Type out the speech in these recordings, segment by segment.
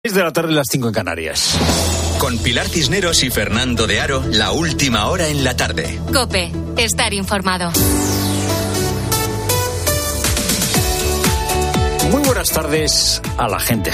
6 de la tarde, las 5 en Canarias. Con Pilar Cisneros y Fernando de Aro, la última hora en la tarde. COPE, estar informado. Muy buenas tardes a la gente.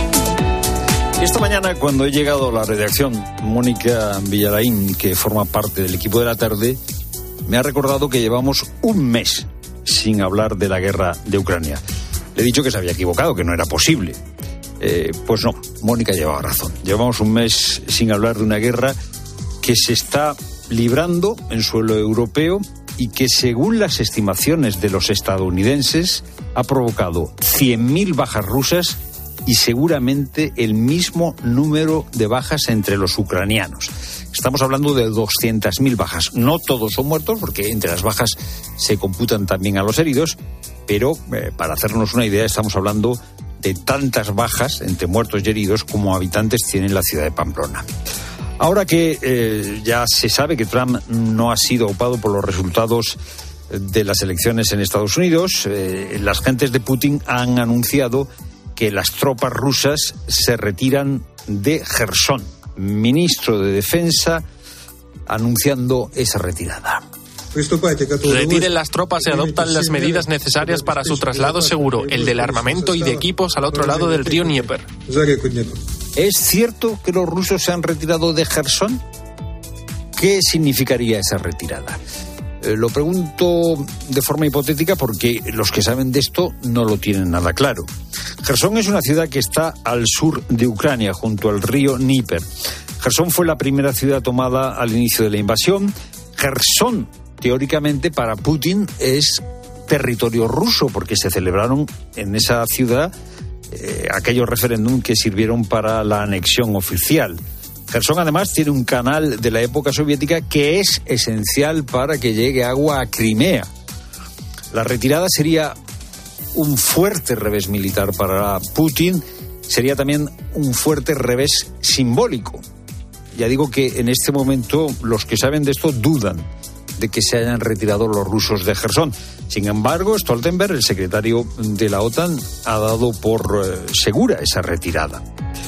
Esta mañana, cuando he llegado a la redacción, Mónica Villalain, que forma parte del equipo de la tarde, me ha recordado que llevamos un mes sin hablar de la guerra de Ucrania. Le he dicho que se había equivocado, que no era posible. Pues no, Mónica llevaba razón. Llevamos un mes sin hablar de una guerra que se está librando en suelo europeo y que, según las estimaciones de los estadounidenses, ha provocado 100.000 bajas rusas y seguramente el mismo número de bajas entre los ucranianos. Estamos hablando de 200.000 bajas. No todos son muertos, porque entre las bajas se computan también a los heridos, pero para hacernos una idea, estamos hablando de tantas bajas entre muertos y heridos como habitantes tiene la ciudad de Pamplona. Ahora que ya se sabe que Trump no ha sido aupado por los resultados de las elecciones en Estados Unidos, las gentes de Putin han anunciado que las tropas rusas se retiran de Jersón. Ministro de Defensa anunciando esa retirada. Retiren las tropas y adoptan las medidas necesarias para su traslado seguro, el del armamento y de equipos al otro lado del río Dnieper. ¿Es cierto que los rusos se han retirado de Jersón? ¿Qué significaría esa retirada? Lo pregunto de forma hipotética porque los que saben de esto no lo tienen nada claro. Jersón es una ciudad que está al sur de Ucrania, junto al río Dnieper. Jersón fue la primera ciudad tomada al inicio de la invasión. Jersón, teóricamente, para Putin es territorio ruso, porque se celebraron en esa ciudad aquellos referéndum que sirvieron para la anexión oficial. Jersón, además, tiene un canal de la época soviética que es esencial para que llegue agua a Crimea. La retirada sería un fuerte revés militar para Putin, sería también un fuerte revés simbólico. Ya digo que en este momento los que saben de esto dudan de que se hayan retirado los rusos de Jersón. Sin embargo, Stoltenberg, el secretario de la OTAN, ha dado por segura esa retirada.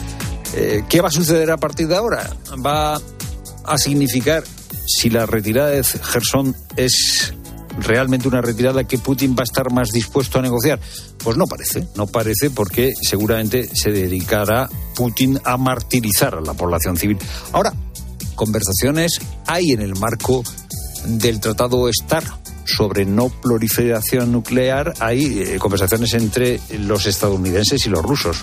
¿Qué va a suceder a partir de ahora? ¿Va a significar, si la retirada de Jersón es realmente una retirada, que Putin va a estar más dispuesto a negociar? Pues no parece, porque seguramente se dedicará Putin a martirizar a la población civil. Ahora, conversaciones hay en el marco del Tratado START sobre no proliferación nuclear, hay conversaciones entre los estadounidenses y los rusos.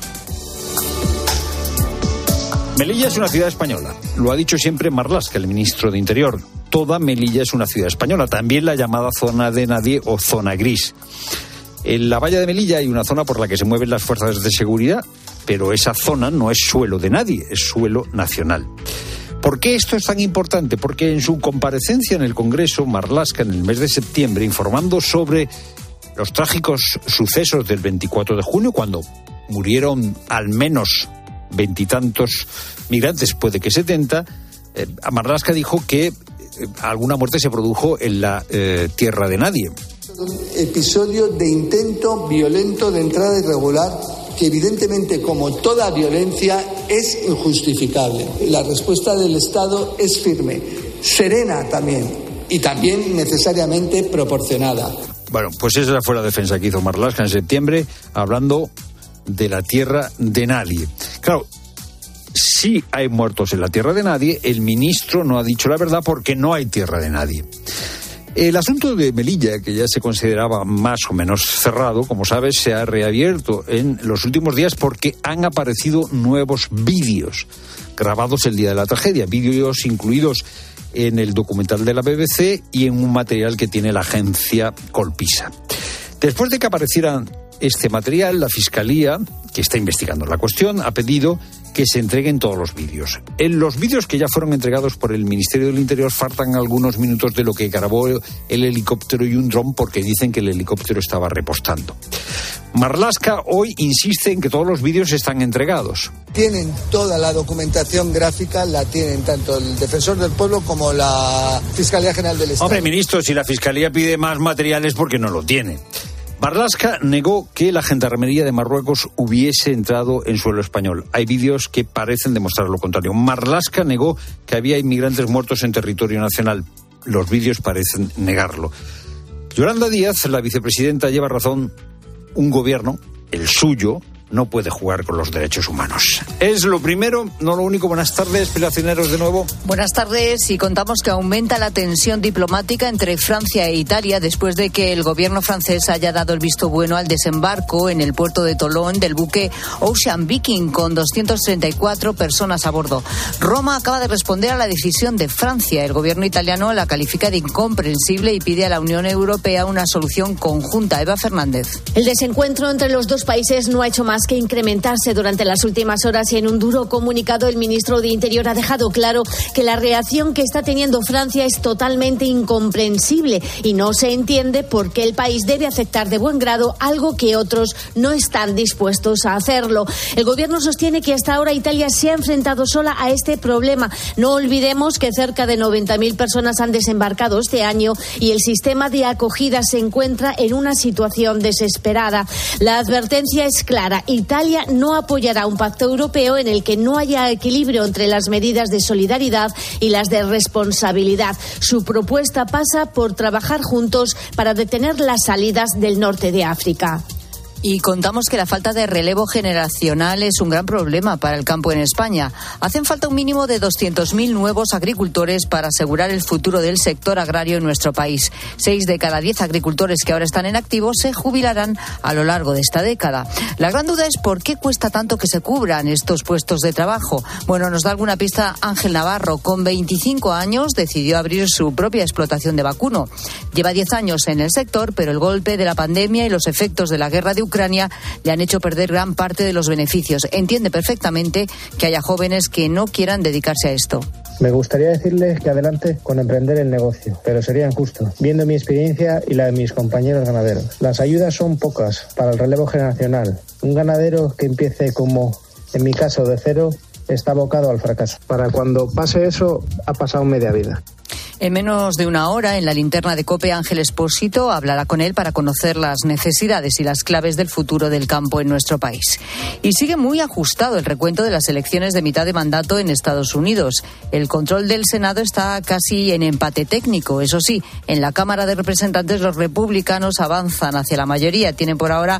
Melilla es una ciudad española, lo ha dicho siempre Marlaska, el ministro de Interior. Toda Melilla es una ciudad española, también la llamada zona de nadie o zona gris. En la valla de Melilla hay una zona por la que se mueven las fuerzas de seguridad, pero esa zona no es suelo de nadie, es suelo nacional. ¿Por qué esto es tan importante? Porque en su comparecencia en el Congreso, Marlaska, en el mes de septiembre, informando sobre los trágicos sucesos del 24 de junio, cuando murieron al menos 20 y tantos migrantes, puede que 70, Marlaska dijo que alguna muerte se produjo en la tierra de nadie. Un episodio de intento violento de entrada irregular que, evidentemente, como toda violencia, es injustificable. La respuesta del Estado es firme, serena también, y también necesariamente proporcionada. Bueno, pues esa fue la defensa que hizo Marlaska en septiembre, hablando de la tierra de nadie. Claro, si hay muertos en la tierra de nadie, el ministro no ha dicho la verdad, porque no hay tierra de nadie. El asunto de Melilla, que ya se consideraba más o menos cerrado, como sabes, se ha reabierto en los últimos días porque han aparecido nuevos vídeos grabados el día de la tragedia, vídeos incluidos en el documental de la BBC y en un material que tiene la agencia Colpisa. Después de que apareciera este material, la Fiscalía, que está investigando la cuestión, ha pedido que se entreguen todos los vídeos. En los vídeos que ya fueron entregados por el Ministerio del Interior faltan algunos minutos de lo que grabó el helicóptero y un dron, porque dicen que el helicóptero estaba repostando. Marlaska hoy insiste en que todos los vídeos están entregados. Tienen toda la documentación gráfica, la tienen tanto el Defensor del Pueblo como la Fiscalía General del Estado. Hombre, ministro, si la Fiscalía pide más material es porque no lo tiene. Marlaska negó que la gendarmería de Marruecos hubiese entrado en suelo español. Hay vídeos que parecen demostrar lo contrario. Marlaska negó que había inmigrantes muertos en territorio nacional. Los vídeos parecen negarlo. Yolanda Díaz, la vicepresidenta, lleva razón. Un gobierno, el suyo, no puede jugar con los derechos humanos. Es lo primero, no lo único. Buenas tardes, Pilar Cisneros, de nuevo. Buenas tardes, y contamos que aumenta la tensión diplomática entre Francia e Italia después de que el gobierno francés haya dado el visto bueno al desembarco en el puerto de Tolón del buque Ocean Viking con 234 personas a bordo. Roma acaba de responder a la decisión de Francia. El gobierno italiano la califica de incomprensible y pide a la Unión Europea una solución conjunta. Eva Fernández. El desencuentro entre los dos países no ha hecho más que incrementarse durante las últimas horas, y en un duro comunicado el ministro de Interior ha dejado claro que la reacción que está teniendo Francia es totalmente incomprensible y no se entiende por qué el país debe aceptar de buen grado algo que otros no están dispuestos a hacerlo. El gobierno sostiene que hasta ahora Italia se ha enfrentado sola a este problema. No olvidemos que cerca de 90.000 personas han desembarcado este año y el sistema de acogida se encuentra en una situación desesperada. La advertencia es clara: Italia no apoyará un pacto europeo en el que no haya equilibrio entre las medidas de solidaridad y las de responsabilidad. Su propuesta pasa por trabajar juntos para detener las salidas del norte de África. Y contamos que la falta de relevo generacional es un gran problema para el campo en España. Hacen falta un mínimo de 200.000 nuevos agricultores para asegurar el futuro del sector agrario en nuestro país. 6 de cada 10 agricultores que ahora están en activo se jubilarán a lo largo de esta década. La gran duda es por qué cuesta tanto que se cubran estos puestos de trabajo. Bueno, nos da alguna pista Ángel Navarro. Con 25 años decidió abrir su propia explotación de vacuno. Lleva 10 años en el sector, pero el golpe de la pandemia y los efectos de la guerra de Ucrania le han hecho perder gran parte de los beneficios. Entiende perfectamente que haya jóvenes que no quieran dedicarse a esto. Me gustaría decirles que adelante con emprender el negocio, pero sería injusto, viendo mi experiencia y la de mis compañeros ganaderos. Las ayudas son pocas para el relevo generacional. Un ganadero que empiece como, en mi caso, de cero, está abocado al fracaso. Para cuando pase eso, ha pasado media vida. En menos de una hora, en la linterna de COPE, Ángel Expósito hablará con él para conocer las necesidades y las claves del futuro del campo en nuestro país. Y sigue muy ajustado el recuento de las elecciones de mitad de mandato en Estados Unidos. El control del Senado está casi en empate técnico. Eso sí, en la Cámara de Representantes los republicanos avanzan hacia la mayoría. Tienen por ahora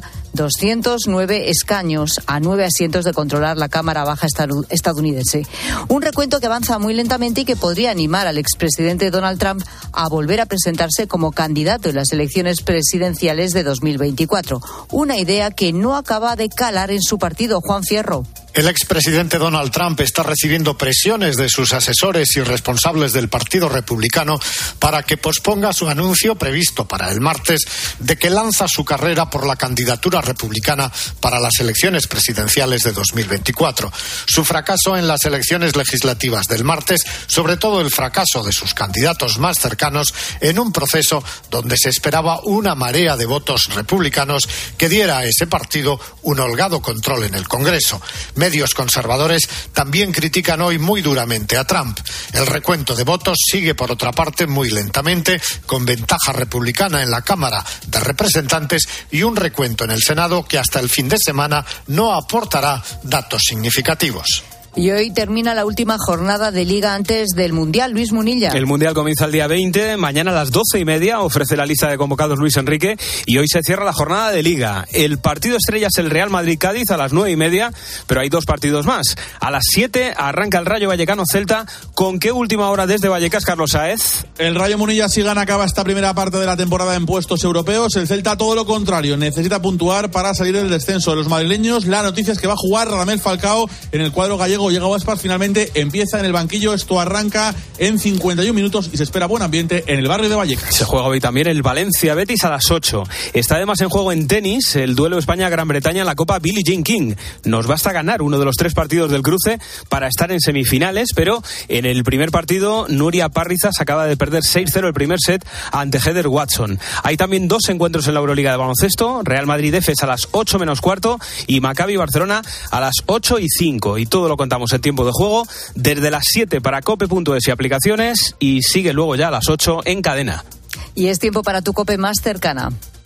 209 escaños, a 9 asientos de controlar la Cámara Baja estadounidense. Un recuento que avanza muy lentamente y que podría animar al expresidente Donald Trump a volver a presentarse como candidato en las elecciones presidenciales de 2024. Una idea que no acaba de calar en su partido. Juan Fierro. El expresidente Donald Trump está recibiendo presiones de sus asesores y responsables del Partido Republicano para que posponga su anuncio previsto para el martes de que lanza su carrera por la candidatura republicana para las elecciones presidenciales de 2024. Su fracaso en las elecciones legislativas del martes, sobre todo el fracaso de sus candidatos más cercanos en un proceso donde se esperaba una marea de votos republicanos que diera a ese partido un holgado control en el Congreso. Medios conservadores también critican hoy muy duramente a Trump. El recuento de votos sigue, por otra parte, muy lentamente, con ventaja republicana en la Cámara de Representantes y un recuento en el Senado que hasta el fin de semana no aportará datos significativos. Y hoy termina la última jornada de Liga antes del Mundial. Luis Munilla. El Mundial comienza el día 20, mañana a las 12:30 ofrece la lista de convocados Luis Enrique y hoy se cierra la jornada de Liga. El partido estrella es el Real Madrid-Cádiz a las 9:30, pero hay 2 partidos más. A las 7 arranca el Rayo Vallecano-Celta. ¿Con qué última hora desde Vallecas, Carlos Sáez? El Rayo Munilla, si gana, acaba esta primera parte de la temporada en puestos europeos. El Celta, todo lo contrario, necesita puntuar para salir del descenso de los madrileños. La noticia es que va a jugar Radamel Falcao en el cuadro gallego. Llega Aspas, finalmente empieza en el banquillo. Esto arranca en 51 minutos y se espera buen ambiente en el barrio de Vallecas. Se juega hoy también el Valencia-Betis a las 8. Está además en juego en tenis el duelo España-Gran Bretaña en la Copa Billie Jean King. Nos basta ganar uno de los 3 partidos del cruce para estar en semifinales, pero en el primer partido Nuria Parrizas acaba de perder 6-0 el primer set ante Heather Watson. Hay también 2 encuentros en la Euroliga de baloncesto. Real Madrid-Efes a las 8 menos cuarto y Maccabi Barcelona a las 8:05. Y todo lo contamos en tiempo de juego desde las 7 para cope.es y aplicaciones, y sigue luego ya a las 8 en cadena. Y es tiempo para tu COPE más cercana.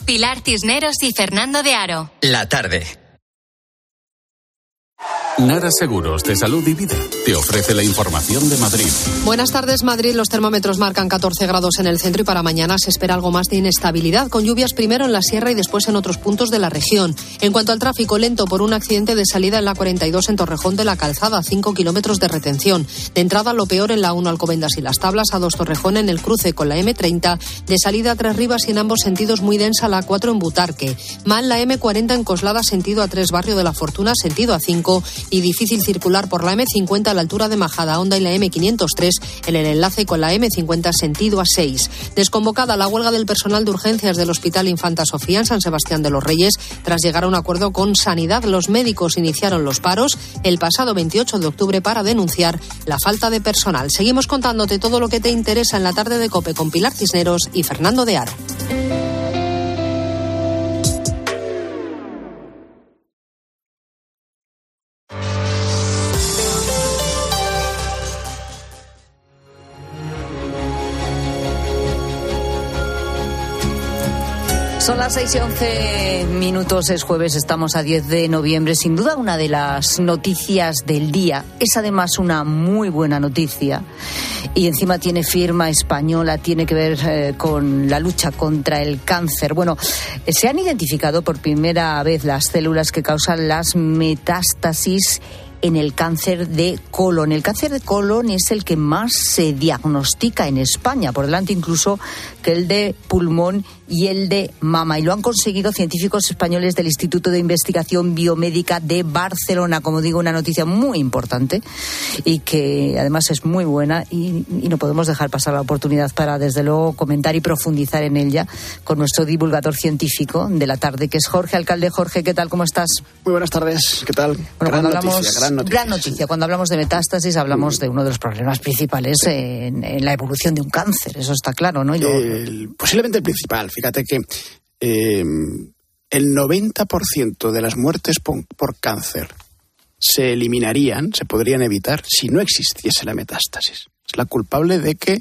Pilar Cisneros y Fernando de Aro. La tarde. Nara Seguros de Salud y Vida te ofrece la información de Madrid. Buenas tardes, Madrid. Los termómetros marcan 14 grados en el centro y para mañana se espera algo más de inestabilidad, con lluvias primero en la sierra y después en otros puntos de la región. En cuanto al tráfico, lento por un accidente de salida en la 42 en Torrejón de la Calzada, 5 kilómetros de retención. De entrada, lo peor en la 1 Alcobendas y Las Tablas, A2 Torrejón en el cruce con la M30, de salida a Tres Rivas y en ambos sentidos muy densa la A4 en Butarque. Mal la M40 en Coslada, sentido A3 Barrio de la Fortuna, sentido A5 y difícil circular por la M50 a la altura de Majadahonda y la M503 en el enlace con la M50 sentido A6. Desconvocada la huelga del personal de urgencias del Hospital Infanta Sofía en San Sebastián de los Reyes tras llegar a un acuerdo con Sanidad. Los médicos iniciaron los paros el pasado 28 de octubre para denunciar la falta de personal. Seguimos contándote todo lo que te interesa en la tarde de COPE con Pilar Cisneros y Fernando de Aro. Son las 6:11, es jueves, estamos a 10 de noviembre. Sin duda una de las noticias del día, es además una muy buena noticia y encima tiene firma española, tiene que ver con la lucha contra el cáncer. Bueno, se han identificado por primera vez las células que causan las metástasis en el cáncer de colon. El cáncer de colon es el que más se diagnostica en España, por delante incluso que el de pulmón y el de mama. Y lo han conseguido científicos españoles del Instituto de Investigación Biomédica de Barcelona. Como digo, una noticia muy importante y que además es muy buena y no podemos dejar pasar la oportunidad para, desde luego, comentar y profundizar en ella con nuestro divulgador científico de la tarde, que es Jorge Alcalde. Jorge, ¿qué tal? ¿Cómo estás? Muy buenas tardes. ¿Qué tal? Bueno, gran noticia. Cuando hablamos de metástasis hablamos de uno de los problemas principales en la evolución de un cáncer. Eso está claro, ¿no? Posiblemente el principal. Fíjate que el 90% de las muertes por cáncer se eliminarían, se podrían evitar si no existiese la metástasis. Es la culpable de que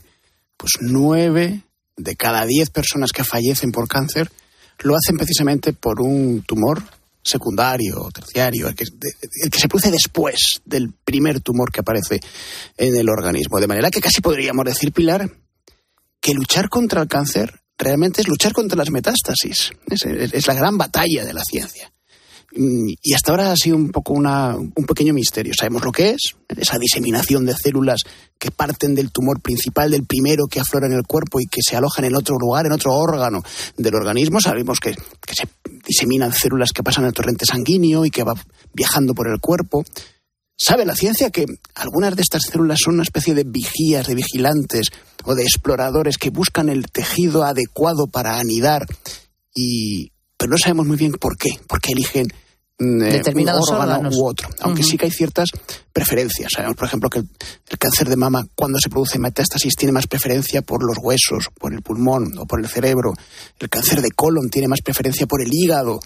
9 de cada 10 personas que fallecen por cáncer lo hacen precisamente por un tumor secundario o terciario, el que se produce después del primer tumor que aparece en el organismo. De manera que casi podríamos decir, Pilar, que luchar contra el cáncer realmente es luchar contra las metástasis. Es la gran batalla de la ciencia. Y hasta ahora ha sido un poco un pequeño misterio. Sabemos lo que es, esa diseminación de células que parten del tumor principal, del primero que aflora en el cuerpo y que se alojan en otro lugar, en otro órgano del organismo. Sabemos que se diseminan células que pasan el torrente sanguíneo y que va viajando por el cuerpo. Sabe la ciencia que algunas de estas células son una especie de vigías, de vigilantes o de exploradores que buscan el tejido adecuado para anidar, pero no sabemos muy bien por qué eligen determinados un órgano órganos u otro, aunque sí que hay ciertas preferencias. Sabemos, por ejemplo, que el cáncer de mama, cuando se produce metástasis, tiene más preferencia por los huesos, por el pulmón o por el cerebro. El cáncer de colon tiene más preferencia por el hígado,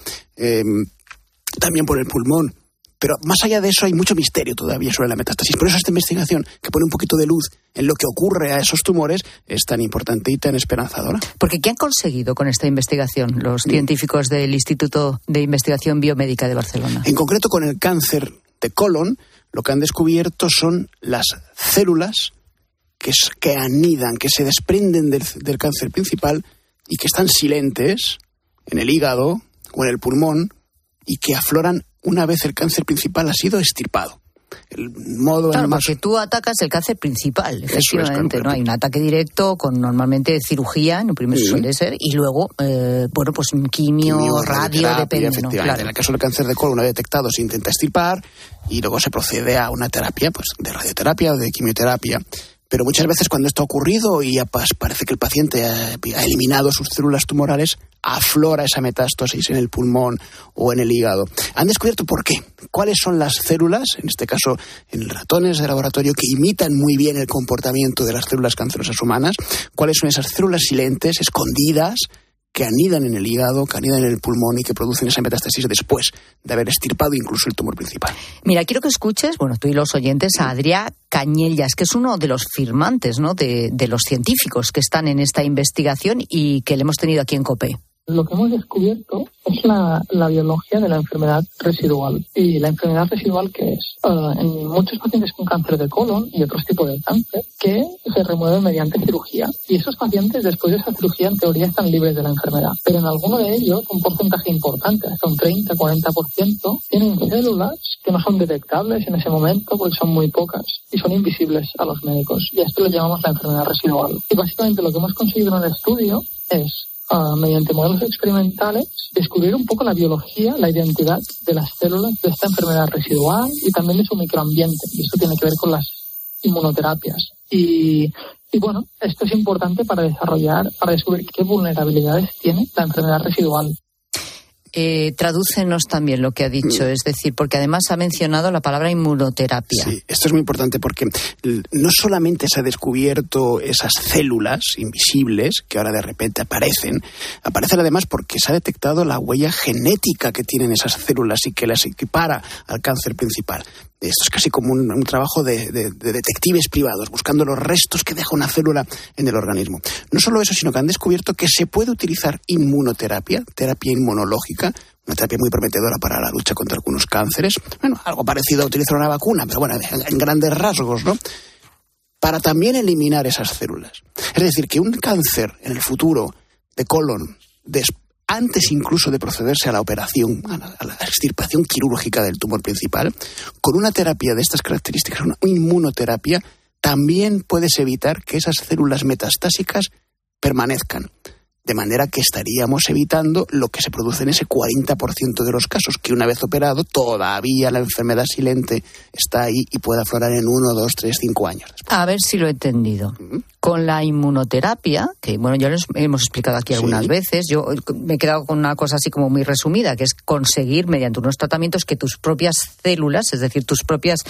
también por el pulmón. Pero más allá de eso hay mucho misterio todavía sobre la metástasis. Por eso esta investigación, que pone un poquito de luz en lo que ocurre a esos tumores, es tan importante y tan esperanzadora. Porque ¿qué han conseguido con esta investigación los científicos del Instituto de Investigación Biomédica de Barcelona? En concreto, con el cáncer de colon, lo que han descubierto son las células que anidan, que se desprenden del cáncer principal y que están silentes en el hígado o en el pulmón y que afloran una vez el cáncer principal ha sido extirpado. Claro, porque tú atacas el cáncer principal, efectivamente, ¿no? Hay un ataque directo con normalmente cirugía, en primero suele ser, y luego, quimio, radio, depende. Efectivamente, ¿no? Claro. En el caso del cáncer de colon, una vez detectado, se intenta extirpar y luego se procede a una terapia, de radioterapia o de quimioterapia. Pero muchas veces cuando esto ha ocurrido y parece que el paciente ha eliminado sus células tumorales, aflora esa metástasis en el pulmón o en el hígado. Han descubierto por qué. ¿Cuáles son las células, en este caso en ratones de laboratorio, que imitan muy bien el comportamiento de las células cancerosas humanas? ¿Cuáles son esas células silentes, escondidas, que anidan en el hígado, que anidan en el pulmón y que producen esa metástasis después de haber extirpado incluso el tumor principal? Mira, quiero que escuches, tú y los oyentes, a Adrià Cañellas, que es uno de los firmantes, ¿no?, de los científicos que están en esta investigación y que le hemos tenido aquí en COPE. Lo que hemos descubierto es la biología de la enfermedad residual. ¿Y la enfermedad residual qué es? En muchos pacientes con cáncer de colon y otros tipos de cáncer que se remueven mediante cirugía. Y esos pacientes después de esa cirugía en teoría están libres de la enfermedad. Pero en alguno de ellos, un porcentaje importante, hasta un 30-40%, tienen células que no son detectables en ese momento porque son muy pocas y son invisibles a los médicos. Y a esto lo llamamos la enfermedad residual. Y básicamente lo que hemos conseguido en el estudio es, mediante modelos experimentales, descubrir un poco la biología, la identidad de las células de esta enfermedad residual y también de su microambiente. Y esto tiene que ver con las inmunoterapias. Y bueno, esto es importante para descubrir qué vulnerabilidades tiene la enfermedad residual. Tradúcenos también lo que ha dicho, es decir, porque además ha mencionado la palabra inmunoterapia. Sí, esto es muy importante porque no solamente se ha descubierto esas células invisibles que ahora de repente aparecen además porque se ha detectado la huella genética que tienen esas células y que las equipara al cáncer principal. Esto es casi como un trabajo de detectives privados, buscando los restos que deja una célula en el organismo. No solo eso, sino que han descubierto que se puede utilizar inmunoterapia, terapia inmunológica, una terapia muy prometedora para la lucha contra algunos cánceres. Bueno, algo parecido a utilizar una vacuna, pero bueno, en grandes rasgos, ¿no? Para también eliminar esas células. Es decir, que un cáncer en el futuro de colon, antes incluso de procederse a la operación, a la extirpación quirúrgica del tumor principal, con una terapia de estas características, una inmunoterapia, también puedes evitar que esas células metastásicas permanezcan. De manera que estaríamos evitando lo que se produce en ese 40% de los casos, que una vez operado, todavía la enfermedad silente está ahí y puede aflorar en 1, 2, 3, 5 años después. A ver si lo he entendido. Con la inmunoterapia, que bueno, ya lo hemos explicado aquí algunas veces, yo me he quedado con una cosa así como muy resumida, que es conseguir mediante unos tratamientos que tus propias células, es decir, tus propias...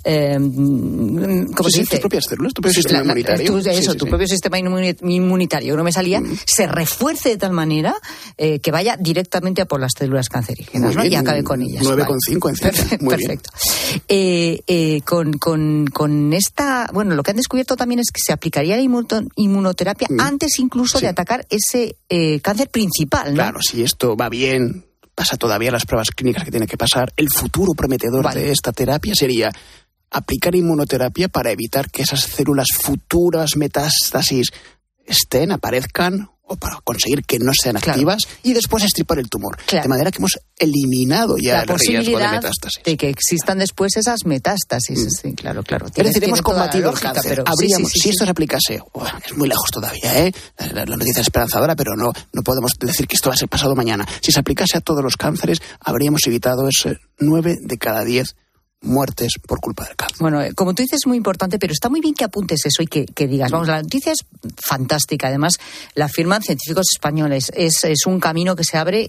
¿cómo se dice? Tus propias células, tu propio sistema inmunitario. Tu propio sistema inmunitario, no me salía, se refuerce de tal manera que vaya directamente a por las células cancerígenas, ¿no? Y acabe con ellas. 9,5 encima. Perfecto. Con esta... Bueno, lo que han descubierto también es que se aplicaría la inmunoterapia antes incluso de atacar ese cáncer principal, ¿no? Claro, si esto va bien, pasa todavía las pruebas clínicas que tiene que pasar, el futuro prometedor de esta terapia sería aplicar inmunoterapia para evitar que esas células futuras metástasis aparezcan o para conseguir que no sean activas y después extirpar el tumor. De manera que hemos eliminado ya el riesgo de metástasis. De que existan después esas metástasis. Sí, claro. Es decir, hemos combatido el cáncer. Pero si esto se aplicase, es muy lejos todavía, ¿eh? La noticia es esperanzadora, pero no podemos decir que esto va a ser pasado mañana. Si se aplicase a todos los cánceres, habríamos evitado 9 de cada 10 muertes por culpa del cáncer. Bueno, como tú dices, es muy importante, pero está muy bien que apuntes eso y que digas, vamos, la noticia es fantástica, además la firman científicos españoles, es un camino que se abre,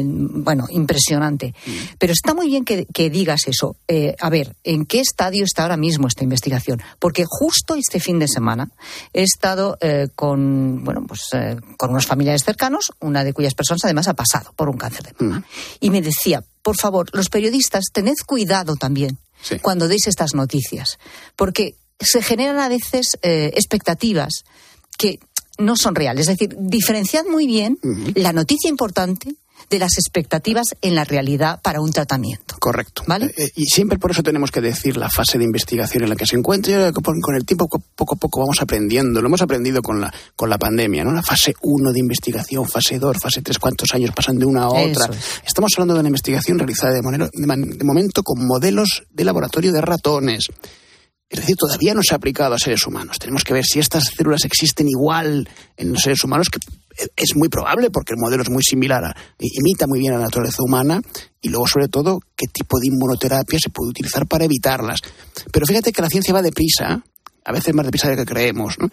impresionante, pero está muy bien que digas eso. A ver, ¿en qué estadio está ahora mismo esta investigación? Porque justo este fin de semana he estado con unos familiares cercanos, una de cuyas personas además ha pasado por un cáncer de mama, y me decía, por favor, los periodistas, tened cuidado también cuando deis estas noticias, porque se generan a veces expectativas que no son reales. Es decir, diferenciad muy bien la noticia importante de las expectativas en la realidad para un tratamiento. Correcto. ¿Vale? Y siempre por eso tenemos que decir la fase de investigación en la que se encuentra. Con el tiempo, poco a poco vamos aprendiendo. Lo hemos aprendido con la pandemia, ¿no? La fase 1 de investigación, fase 2, fase 3, ¿cuántos años pasan de una a otra? Estamos hablando de una investigación realizada de momento con modelos de laboratorio de ratones. Es decir, todavía no se ha aplicado a seres humanos. Tenemos que ver si estas células existen igual en los seres humanos, que es muy probable porque el modelo es muy similar, imita muy bien a la naturaleza humana, y luego, sobre todo, qué tipo de inmunoterapia se puede utilizar para evitarlas. Pero fíjate que la ciencia va deprisa, a veces más deprisa de lo que creemos, ¿no?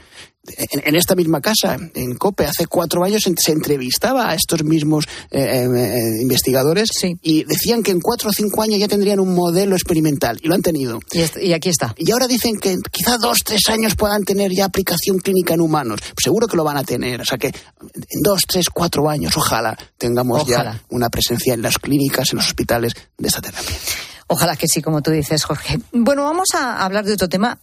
En esta misma casa, en COPE, hace 4 años se entrevistaba a estos mismos investigadores y decían que en 4 o 5 años ya tendrían un modelo experimental, y lo han tenido. Y aquí está. Y ahora dicen que quizá 2 o 3 años puedan tener ya aplicación clínica en humanos. Pues seguro que lo van a tener. O sea que en 2, 3, 4 años, ojalá tengamos ya una presencia en las clínicas, en los hospitales de esta terapia. Ojalá que sí, como tú dices, Jorge. Bueno, vamos a hablar de otro tema.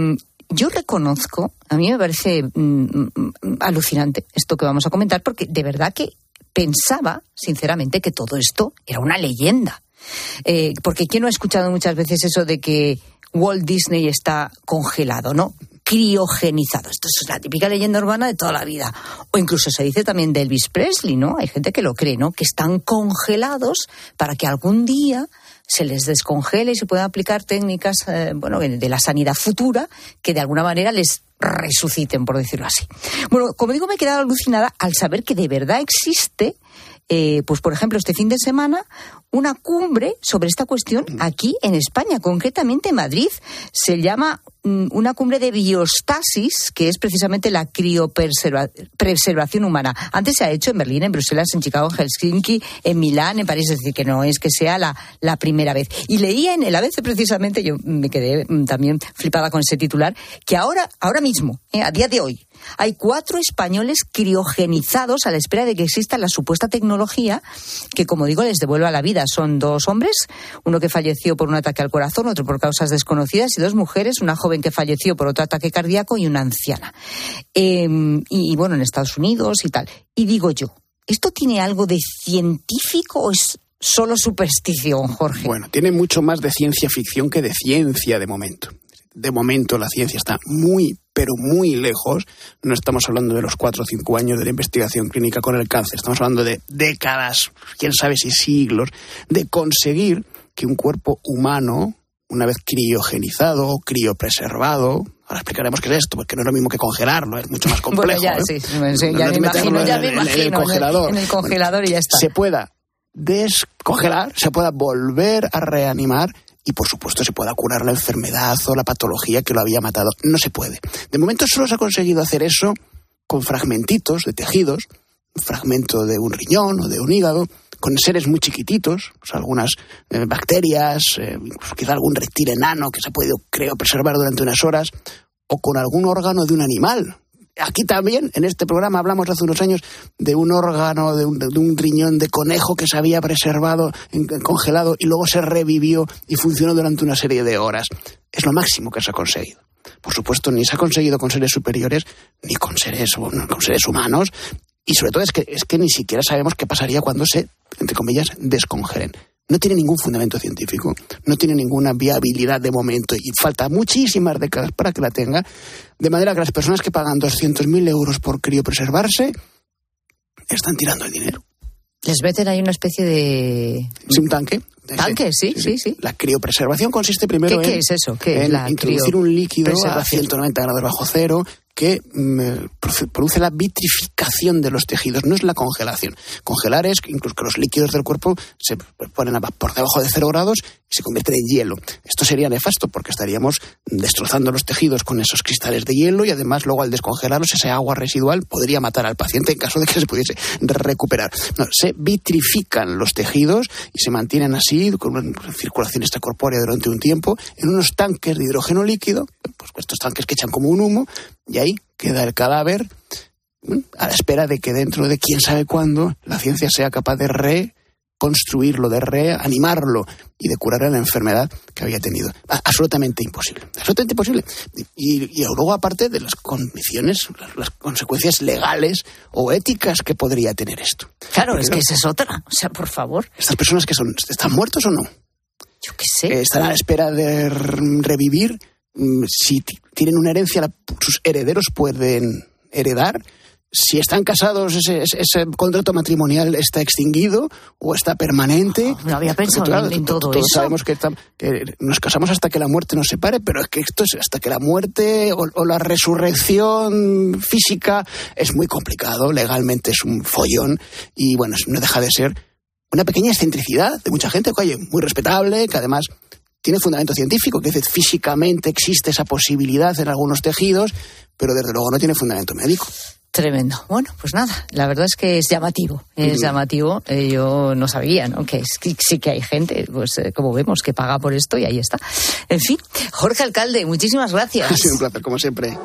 Yo reconozco, a mí me parece alucinante esto que vamos a comentar, porque de verdad que pensaba, sinceramente, que todo esto era una leyenda. Porque ¿quién no ha escuchado muchas veces eso de que Walt Disney está congelado, ¿no? Criogenizado. Esto es la típica leyenda urbana de toda la vida. O incluso se dice también de Elvis Presley, ¿no? Hay gente que lo cree, ¿no? Que están congelados para que algún día se les descongele y se puedan aplicar técnicas, de la sanidad futura que de alguna manera les resuciten, por decirlo así. Bueno, como digo, me he quedado alucinada al saber que de verdad existe, pues por ejemplo, este fin de semana, una cumbre sobre esta cuestión aquí en España, concretamente en Madrid. Se llama una cumbre de biostasis, que es precisamente la criopreservación humana. Antes se ha hecho en Berlín, en Bruselas, en Chicago, en Helsinki, en Milán, en París, es decir, que no es que sea la primera vez. Y leía en el ABC precisamente, yo me quedé también flipada con ese titular, que ahora mismo, a día de hoy, hay 4 españoles criogenizados a la espera de que exista la supuesta tecnología que, como digo, les devuelva la vida. Son 2 hombres, uno que falleció por un ataque al corazón, otro por causas desconocidas, y 2 mujeres, una joven que falleció por otro ataque cardíaco y una anciana. Y bueno, en Estados Unidos y tal. Y digo yo, ¿esto tiene algo de científico o es solo superstición, Jorge? Bueno, tiene mucho más de ciencia ficción que de ciencia de momento. De momento la ciencia está muy, pero muy lejos. No estamos hablando de los 4 o 5 años de la investigación clínica con el cáncer. Estamos hablando de décadas, quién sabe si siglos, de conseguir que un cuerpo humano, una vez criogenizado o criopreservado, ahora explicaremos qué es esto, porque no es lo mismo que congelarlo, es mucho más complejo. Bueno, ya me imagino. En el congelador. En el congelador y ya está. Se pueda descongelar, se pueda volver a reanimar y, por supuesto, se pueda curar la enfermedad o la patología que lo había matado. No se puede. De momento solo se ha conseguido hacer eso con fragmentitos de tejidos, un fragmento de un riñón o de un hígado, con seres muy chiquititos, o sea, algunas bacterias, incluso quizá algún reptil enano que se ha podido, preservar durante unas horas, o con algún órgano de un animal. Aquí también, en este programa, hablamos hace unos años de un órgano, de un riñón de conejo que se había preservado, congelado, y luego se revivió y funcionó durante una serie de horas. Es lo máximo que se ha conseguido. Por supuesto, ni se ha conseguido con seres superiores, ni con seres humanos, y sobre todo es que ni siquiera sabemos qué pasaría cuando se, entre comillas, descongelen. No tiene ningún fundamento científico, no tiene ninguna viabilidad de momento y falta muchísimas décadas para que la tenga, de manera que las personas que pagan 200.000 euros por criopreservarse están tirando el dinero. Les meten ahí una especie de... Sí, un tanque. ¿Tanque? Sí. La criopreservación consiste primero ¿Qué es eso? en introducir un líquido a 190 grados bajo cero que produce la vitrificación de los tejidos, no es la congelación. Congelar es incluso que los líquidos del cuerpo se ponen por debajo de 0 grados y se convierten en hielo. Esto sería nefasto porque estaríamos destrozando los tejidos con esos cristales de hielo y además luego al descongelarlos esa agua residual podría matar al paciente en caso de que se pudiese recuperar. No, se vitrifican los tejidos y se mantienen así con una circulación extracorpórea durante un tiempo en unos tanques de hidrógeno líquido, pues estos tanques que echan como un humo, y ahí queda el cadáver a la espera de que dentro de quién sabe cuándo la ciencia sea capaz de reconstruirlo, de reanimarlo y de curar la enfermedad que había tenido. Absolutamente imposible. Y luego, aparte de las condiciones, las consecuencias legales o éticas que podría tener esto. Claro, porque, es que esa es otra. O sea, por favor. ¿Estas personas que están muertos o no? Yo qué sé. ¿Están a la espera de revivir? Si tienen una herencia, sus herederos pueden heredar. Si están casados, ese contrato matrimonial está extinguido o está permanente. No había pensado en todo todos eso. Sabemos que nos casamos hasta que la muerte nos separe, pero es que esto es hasta que la muerte o la resurrección física es muy complicado. Legalmente es un follón y, bueno, no deja de ser una pequeña excentricidad de mucha gente, oye, muy respetable, que además tiene fundamento científico, que físicamente existe esa posibilidad en algunos tejidos, pero desde luego no tiene fundamento médico. Tremendo. Bueno, pues nada, la verdad es que es llamativo. Es llamativo. Yo no sabía, ¿no? Que sí que hay gente, pues como vemos, que paga por esto y ahí está. En fin, Jorge Alcalde, muchísimas gracias. Ha sido un placer, como siempre.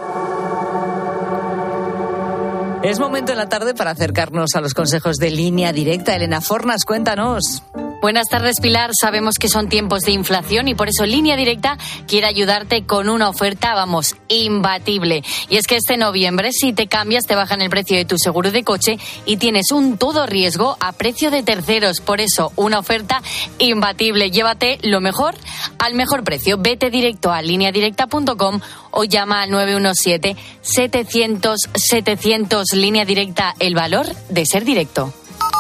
Es momento en la tarde para acercarnos a los consejos de Línea Directa. Elena Fornas, cuéntanos. Buenas tardes, Pilar. Sabemos que son tiempos de inflación y por eso Línea Directa quiere ayudarte con una oferta, vamos, imbatible. Y es que este noviembre, si te cambias, te bajan el precio de tu seguro de coche y tienes un todo riesgo a precio de terceros. Por eso, una oferta imbatible. Llévate lo mejor al mejor precio. Vete directo a lineadirecta.com o llama al 917-700-700. Línea Directa, el valor de ser directo.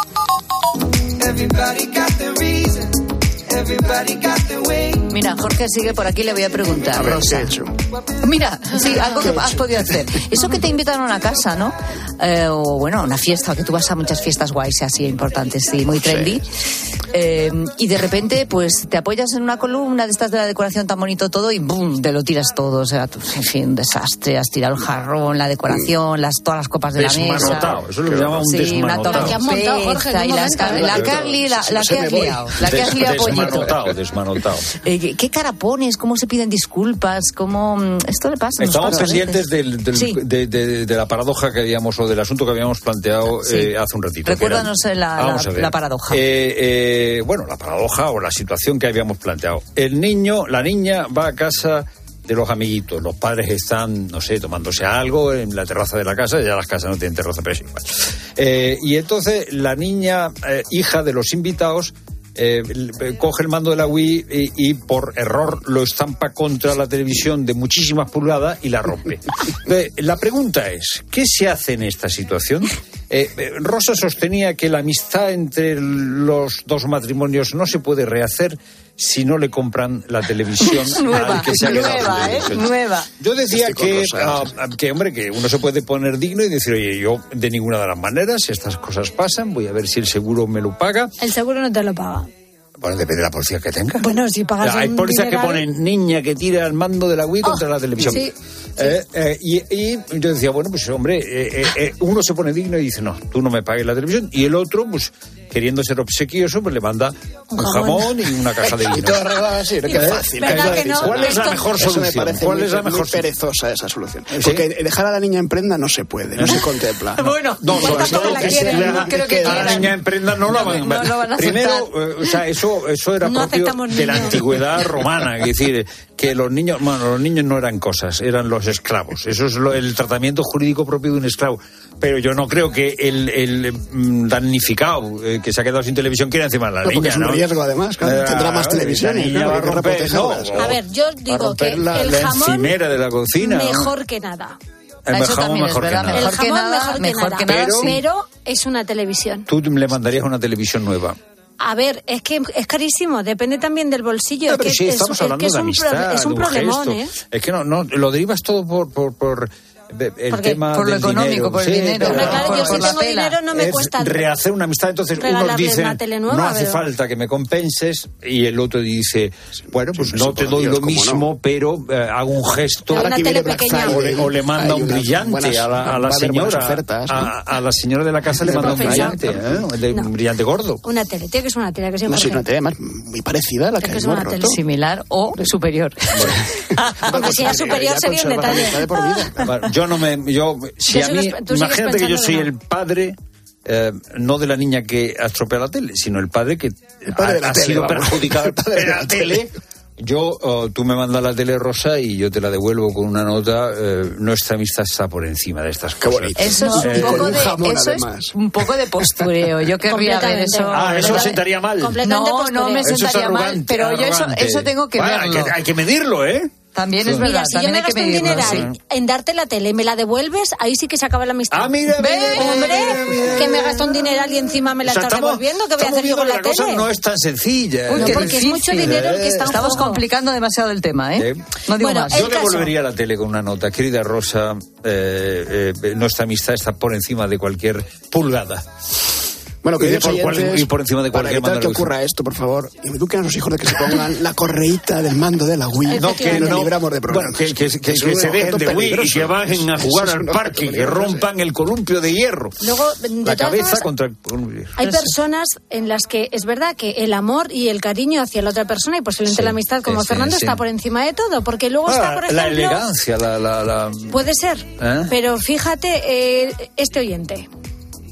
Mira, Jorge sigue por aquí, le voy a preguntar. A ver, Rosa. ¿qué he hecho? Mira, sí, algo que has podido hacer. Eso que te invitan a una casa, ¿no? O bueno, una fiesta, que tú vas a muchas fiestas guays así importantes, sí, muy trendy. Sí. Y de repente, pues te apoyas en una columna de estas de la decoración tan bonito todo y ¡bum!, te lo tiras todo. O sea, en fin, un desastre. Has tirado el jarrón, la decoración, todas las copas de la mesa. Desmanotado. Eso es lo que llaman un desmanotado. Una torpeza y la que has liado. La que has liado, pollito. Desmanotado. ¿Qué cara pones? ¿Cómo se piden disculpas? ¿Cómo esto le pasa? Estamos pendientes de la paradoja que habíamos, o del asunto que habíamos planteado hace un ratito. Recuérdanos la paradoja. Bueno, la paradoja o la situación que habíamos planteado. La niña va a casa de los amiguitos. Los padres están, no sé, tomándose algo en la terraza de la casa. Ya las casas no tienen terraza, pero es igual. Y entonces la niña, hija de los invitados, coge el mando de la Wii y por error lo estampa contra la televisión de muchísimas pulgadas y la rompe. La pregunta es, ¿qué se hace en esta situación? Rosa sostenía que la amistad entre los dos matrimonios no se puede rehacer si no le compran la televisión al que se ha quedado. Nueva. Yo decía que hombre, que uno se puede poner digno y decir, oye, yo de ninguna de las maneras, si estas cosas pasan, voy a ver si el seguro me lo paga. El seguro no te lo paga. Bueno, depende de la policía que tenga. Bueno, si pagas hay policías que ponen niña que tira el mando de la Wii contra la televisión. Sí. Y yo decía, bueno, pues hombre, uno se pone digno y dice, no, tú no me pagues la televisión. Y el otro, pues, queriendo ser obsequioso, pues le manda un jamón y una caja de vino. Y todo arreglado así, qué fácil. ¿Cuál es la mejor solución? ¿Cuál es la mejor solución? Perezosa esa solución. Porque dejar a la niña en prenda no se puede, no se contempla. Bueno, sobre todo que a la niña en prenda no la van a primero, o sea, eso era propio de la antigüedad romana, es decir, que los niños no eran cosas, eran los esclavos. Eso es el tratamiento jurídico propio de un esclavo. Pero yo no creo que el damnificado que se ha quedado sin televisión quiera encima a la niña. Porque es un riesgo, además, tendrá más televisión. A ver, yo digo que el jamón encimera de la cocina, mejor que nada. Eso también es verdad, mejor que nada, pero es una televisión. Tú le mandarías una televisión nueva. A ver, es que es carísimo, depende también del bolsillo. Pero sí, estamos hablando de amistad, es un problemón, gesto. Es que no, lo derivas todo por el tema por lo del económico, dinero. por el dinero. Pero claro, yo si tengo dinero no me cuesta rehacer una amistad. Entonces unos dicen, no hace falta que me compenses, y el otro dice, bueno, pues no te doy lo mismo, pero hago un gesto, o le manda un brillante a la señora, a la señora de la casa le manda un brillante, un brillante gordo. Una tele, tiene que ser una tele. Una tele además muy parecida a la que hay roto. Similar o superior. Porque si era superior sería un detalle. Imagínate que yo soy el padre, no de la niña que ha estropeado la tele, sino el padre que ha sido perjudicado de la tele. Tú me mandas la tele, Rosa, y yo te la devuelvo con una nota. Nuestra amistad está por encima de estas cosas. Eso es un poco de postureo. Yo querría ver eso. Eso sentaría mal. No me sentaría mal, pero yo eso tengo que verlo. Hay que medirlo, ¿eh? También es verdad. Mira, si yo me gasto un dineral en darte la tele y me la devuelves, ahí sí que se acaba la amistad. Mira, que me gasto un dineral y encima me la estás devolviendo, ¿qué voy a hacer yo con la tele? La cosa no es tan sencilla. No, porque es mucho dinero el que estamos complicando demasiado el tema, ¿eh? No digo más. Yo devolvería la tele con una nota. Querida Rosa, nuestra amistad está por encima de cualquier pulgada. Bueno, queridos oyentes, y por encima de para evitar que ocurra esto, por favor, eduquen a sus hijos de que se pongan la correíta del mando de la Wii. Que nos libramos de problemas. Que se dejen de Wii y que bajen a jugar al parque, que rompan el columpio de hierro. Luego, la cabeza contra el columpio. Hay personas en las que es verdad que el amor y el cariño hacia la otra persona y posiblemente la amistad, como Fernando, está por encima de todo, porque luego está, por ejemplo... La elegancia, la... Puede ser, pero fíjate, este oyente.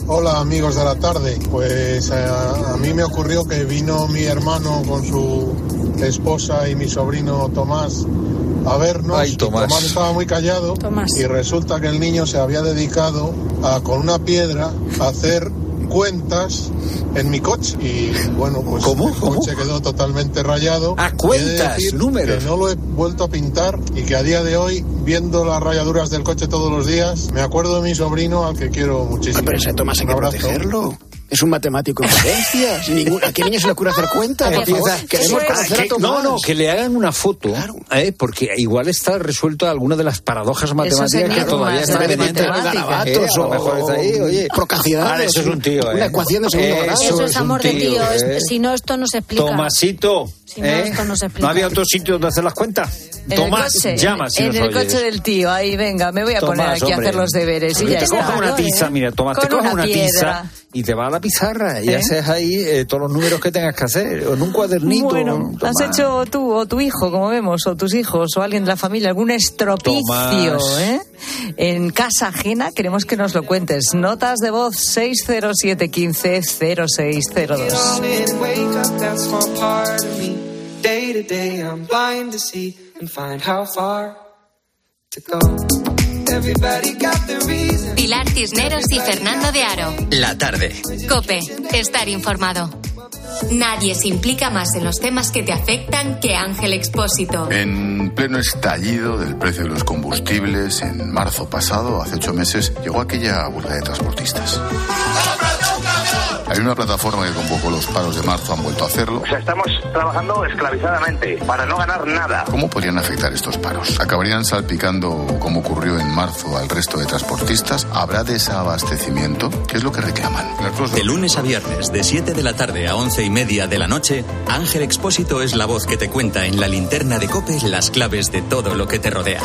Hola amigos de la tarde, pues a mí me ocurrió que vino mi hermano con su esposa y mi sobrino Tomás a vernos. Ay, Tomás estaba muy callado y resulta que el niño se había dedicado con una piedra a hacer cuentas en mi coche y bueno, pues el coche quedó totalmente rayado. Cuentas, números. Que no lo he vuelto a pintar y que a día de hoy, viendo las rayaduras del coche todos los días, me acuerdo de mi sobrino al que quiero muchísimo. Pero ese Tomás hay que protegerlo. Es un matemático en potencias. ¿A qué niño se le ocurre hacer cuentas? Por favor, queremos conocer a Tomás. No, que le hagan una foto, claro. Porque igual está resuelto alguna de las paradojas matemáticas que todavía están pendientes. Garabatos a lo mejor está ahí, oye. Procacidades. Eso es un tío, Una ecuación de segundo grado. Eso es amor de tío. Si no, esto no se explica. Tomasito. Si no, esto no se explica. ¿No había otro sitio donde hacer las cuentas? Tomás, llama si en el coche del tío. Ahí, venga, me voy a poner aquí a hacer los deberes. Y ya te coja una tiza, mira, Tomás, te coja una tiza y te va a la pizarra y haces ahí todos los números que tengas que hacer, o en un cuadernito. Bueno, has hecho tú o tu hijo, como vemos, o tus hijos, o alguien de la familia, algún estropicio, en casa ajena. Queremos que nos lo cuentes. Notas de voz 607150602. Day to day I'm blind to see and find how far to go. Everybody got the reason. Pilar Cisneros y Fernando de Aro. La tarde. COPE. Estar informado. Nadie se implica más en los temas que te afectan que Ángel Expósito. En pleno estallido del precio de los combustibles, en marzo pasado, hace 8 meses, llegó aquella huelga de transportistas. Hay una plataforma que convocó los paros de marzo, han vuelto a hacerlo. O sea, estamos trabajando esclavizadamente para no ganar nada. ¿Cómo podrían afectar estos paros? ¿Acabarían salpicando, como ocurrió en marzo, al resto de transportistas? ¿Habrá desabastecimiento? ¿Qué es lo que reclaman? De lunes a viernes, de 7 de la tarde a 11:30 de la noche, Ángel Expósito es la voz que te cuenta en la linterna de COPE las claves de todo lo que te rodea.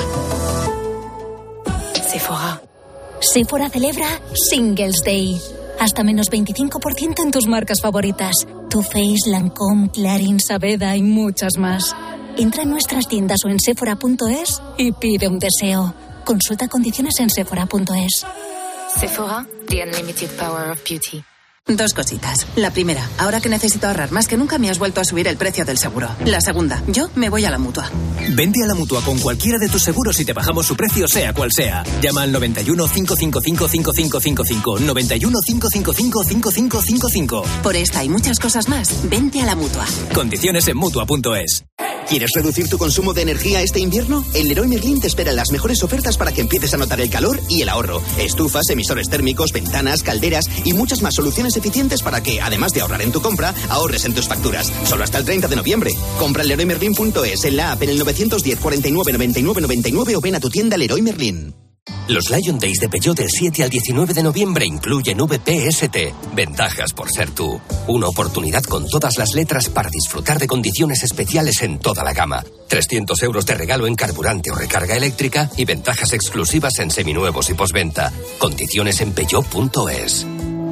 Sephora. Sephora celebra Singles Day. Hasta menos 25% en tus marcas favoritas. Too Faced, Lancôme, Clarins, Aveda y muchas más. Entra en nuestras tiendas o en Sephora.es y pide un deseo. Consulta condiciones en Sephora.es. Sephora, the unlimited power of beauty. 2 cositas. La primera, ahora que necesito ahorrar más que nunca me has vuelto a subir el precio del seguro. La segunda, yo me voy a la Mutua. Vente a la Mutua con cualquiera de tus seguros y te bajamos su precio sea cual sea. Llama al 91 555 5555. 91 555 5555. Por esta y muchas cosas más, vente a la Mutua. Condiciones en Mutua.es. ¿Quieres reducir tu consumo de energía este invierno? En Leroy Merlin te esperan las mejores ofertas para que empieces a notar el calor y el ahorro. Estufas, emisores térmicos, ventanas, calderas y muchas más soluciones eficientes para que, además de ahorrar en tu compra, ahorres en tus facturas. Solo hasta el 30 de noviembre. Compra en LeroyMerlin.es, en la app, en el 910 49 99 99 o ven a tu tienda Leroy Merlin. Los Lion Days de Peugeot del 7 al 19 de noviembre incluyen VPST. Ventajas por ser tú. Una oportunidad con todas las letras para disfrutar de condiciones especiales en toda la gama. 300 euros de regalo en carburante o recarga eléctrica y ventajas exclusivas en seminuevos y postventa. Condiciones en Peugeot.es.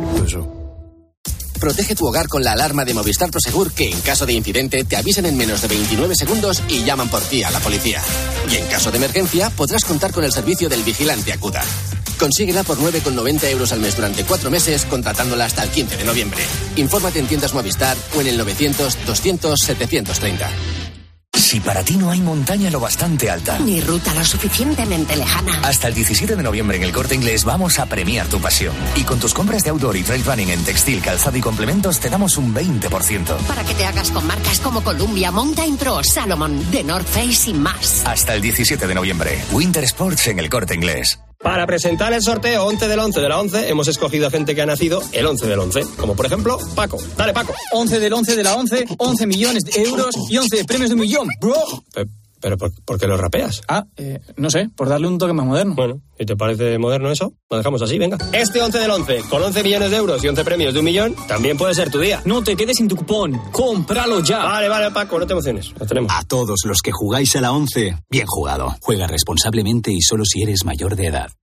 Protege tu hogar con la alarma de Movistar Prosegur, que en caso de incidente te avisan en menos de 29 segundos y llaman por ti a la policía. Y en caso de emergencia podrás contar con el servicio del Vigilante Acuda. Consíguela por 9,90 euros al mes durante 4 meses, contratándola hasta el 15 de noviembre. Infórmate en tiendas Movistar o en el 900 200 730. Si para ti no hay montaña lo bastante alta, ni ruta lo suficientemente lejana, hasta el 17 de noviembre en el Corte Inglés vamos a premiar tu pasión. Y con tus compras de outdoor y trail running en textil, calzado y complementos te damos un 20%. Para que te hagas con marcas como Columbia, Mountain Pro, Salomon, The North Face y más. Hasta el 17 de noviembre, Winter Sports en el Corte Inglés. Para presentar el sorteo 11 del 11 de la 11, hemos escogido a gente que ha nacido el 11 del 11. Como por ejemplo, Paco. Dale, Paco. 11 del 11 de la 11, 11 millones de euros y 11 premios de 1 millón, bro. ¿Pero por qué lo rapeas? No sé, por darle un toque más moderno. Bueno, ¿y te parece moderno eso? Lo dejamos así, venga. Este 11 del 11, con 11 millones de euros y 11 premios de 1 millón, también puede ser tu día. No te quedes sin tu cupón, cómpralo ya. Vale, Paco, no te emociones, lo tenemos. A todos los que jugáis a la 11, bien jugado. Juega responsablemente y solo si eres mayor de edad.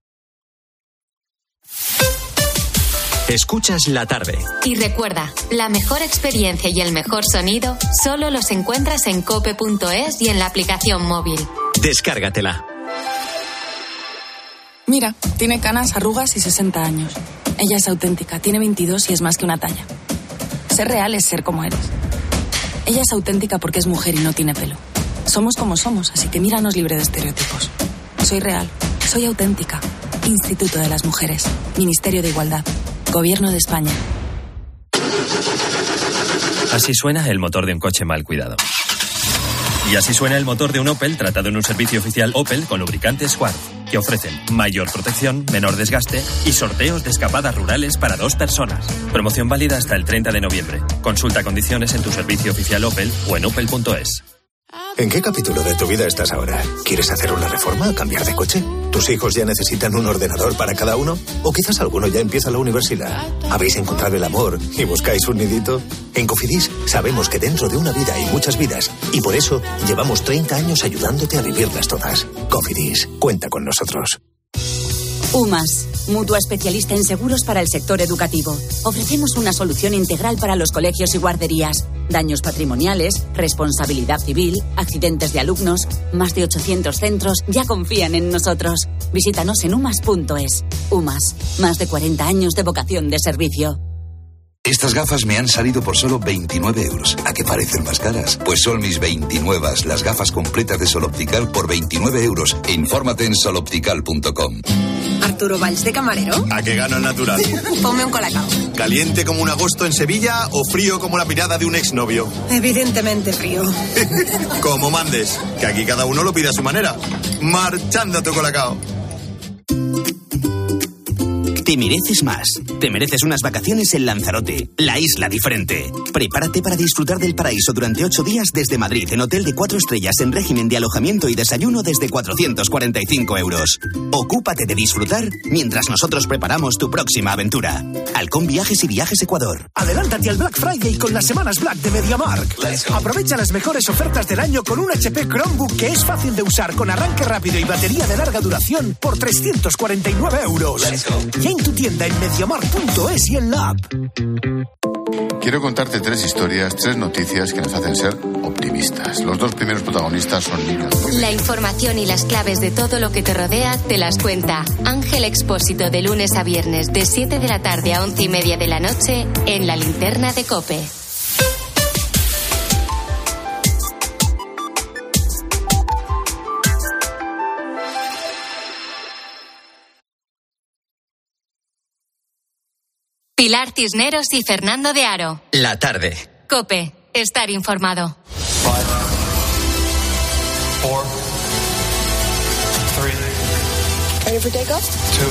Escuchas La Tarde. Y recuerda, la mejor experiencia y el mejor sonido solo los encuentras en cope.es y en la aplicación móvil. Descárgatela. Mira, tiene canas, arrugas y 60 años. Ella es auténtica, tiene 22 y es más que una talla. Ser real es ser como eres. Ella es auténtica porque es mujer y no tiene pelo. Somos como somos, así que míranos libre de estereotipos. Soy real, soy auténtica. Instituto de las Mujeres, Ministerio de Igualdad, Gobierno de España. Así suena el motor de un coche mal cuidado. Y así suena el motor de un Opel tratado en un servicio oficial Opel con lubricantes Squart, que ofrecen mayor protección, menor desgaste y sorteos de escapadas rurales para 2 personas. Promoción válida hasta el 30 de noviembre. Consulta condiciones en tu servicio oficial Opel o en opel.es. ¿En qué capítulo de tu vida estás ahora? ¿Quieres hacer una reforma o cambiar de coche? ¿Tus hijos ya necesitan un ordenador para cada uno? ¿O quizás alguno ya empieza la universidad? ¿Habéis encontrado el amor y buscáis un nidito? En Cofidis sabemos que dentro de una vida hay muchas vidas y por eso llevamos 30 años ayudándote a vivirlas todas. Cofidis, cuenta con nosotros. UMAS, mutua especialista en seguros para el sector educativo. Ofrecemos una solución integral para los colegios y guarderías. Daños patrimoniales, responsabilidad civil, accidentes de alumnos. Más de 800 centros ya confían en nosotros. Visítanos en umas.es. UMAS, más de 40 años de vocación de servicio. Estas gafas me han salido por solo 29 euros. ¿A qué parecen más caras? Pues son mis 29, las gafas completas de Sol Optical por 29 euros. Infórmate en soloptical.com. ¿Arturo Valls de camarero? ¿A qué gano el natural? Ponme un colacao. ¿Caliente como un agosto en Sevilla o frío como la mirada de un exnovio? Evidentemente frío. Como mandes, que aquí cada uno lo pide a su manera. Marchando tu colacao. Te mereces más. Te mereces unas vacaciones en Lanzarote, la isla diferente. Prepárate para disfrutar del paraíso durante 8 días desde Madrid en hotel de 4 estrellas en régimen de alojamiento y desayuno desde 445 euros. Ocúpate de disfrutar mientras nosotros preparamos tu próxima aventura. Halcón Viajes y Viajes Ecuador. Adelántate al Black Friday con las semanas Black de MediaMarkt. Aprovecha las mejores ofertas del año con un HP Chromebook que es fácil de usar con arranque rápido y batería de larga duración por 349 euros. Ya en tu tienda en MediaMarkt.es y en la app. Quiero contarte 3 historias, 3 noticias que nos hacen ser optimistas. Los 2 primeros protagonistas son niños. La información y las claves de todo lo que te rodea te las cuenta Ángel Expósito de lunes a viernes de 7 de la tarde a 11:30 de la noche en La Linterna de COPE. Pilar Cisneros y Fernando de Aro. La tarde. COPE. Estar informado. 5, 4, 3. Ready for takeoff? 2,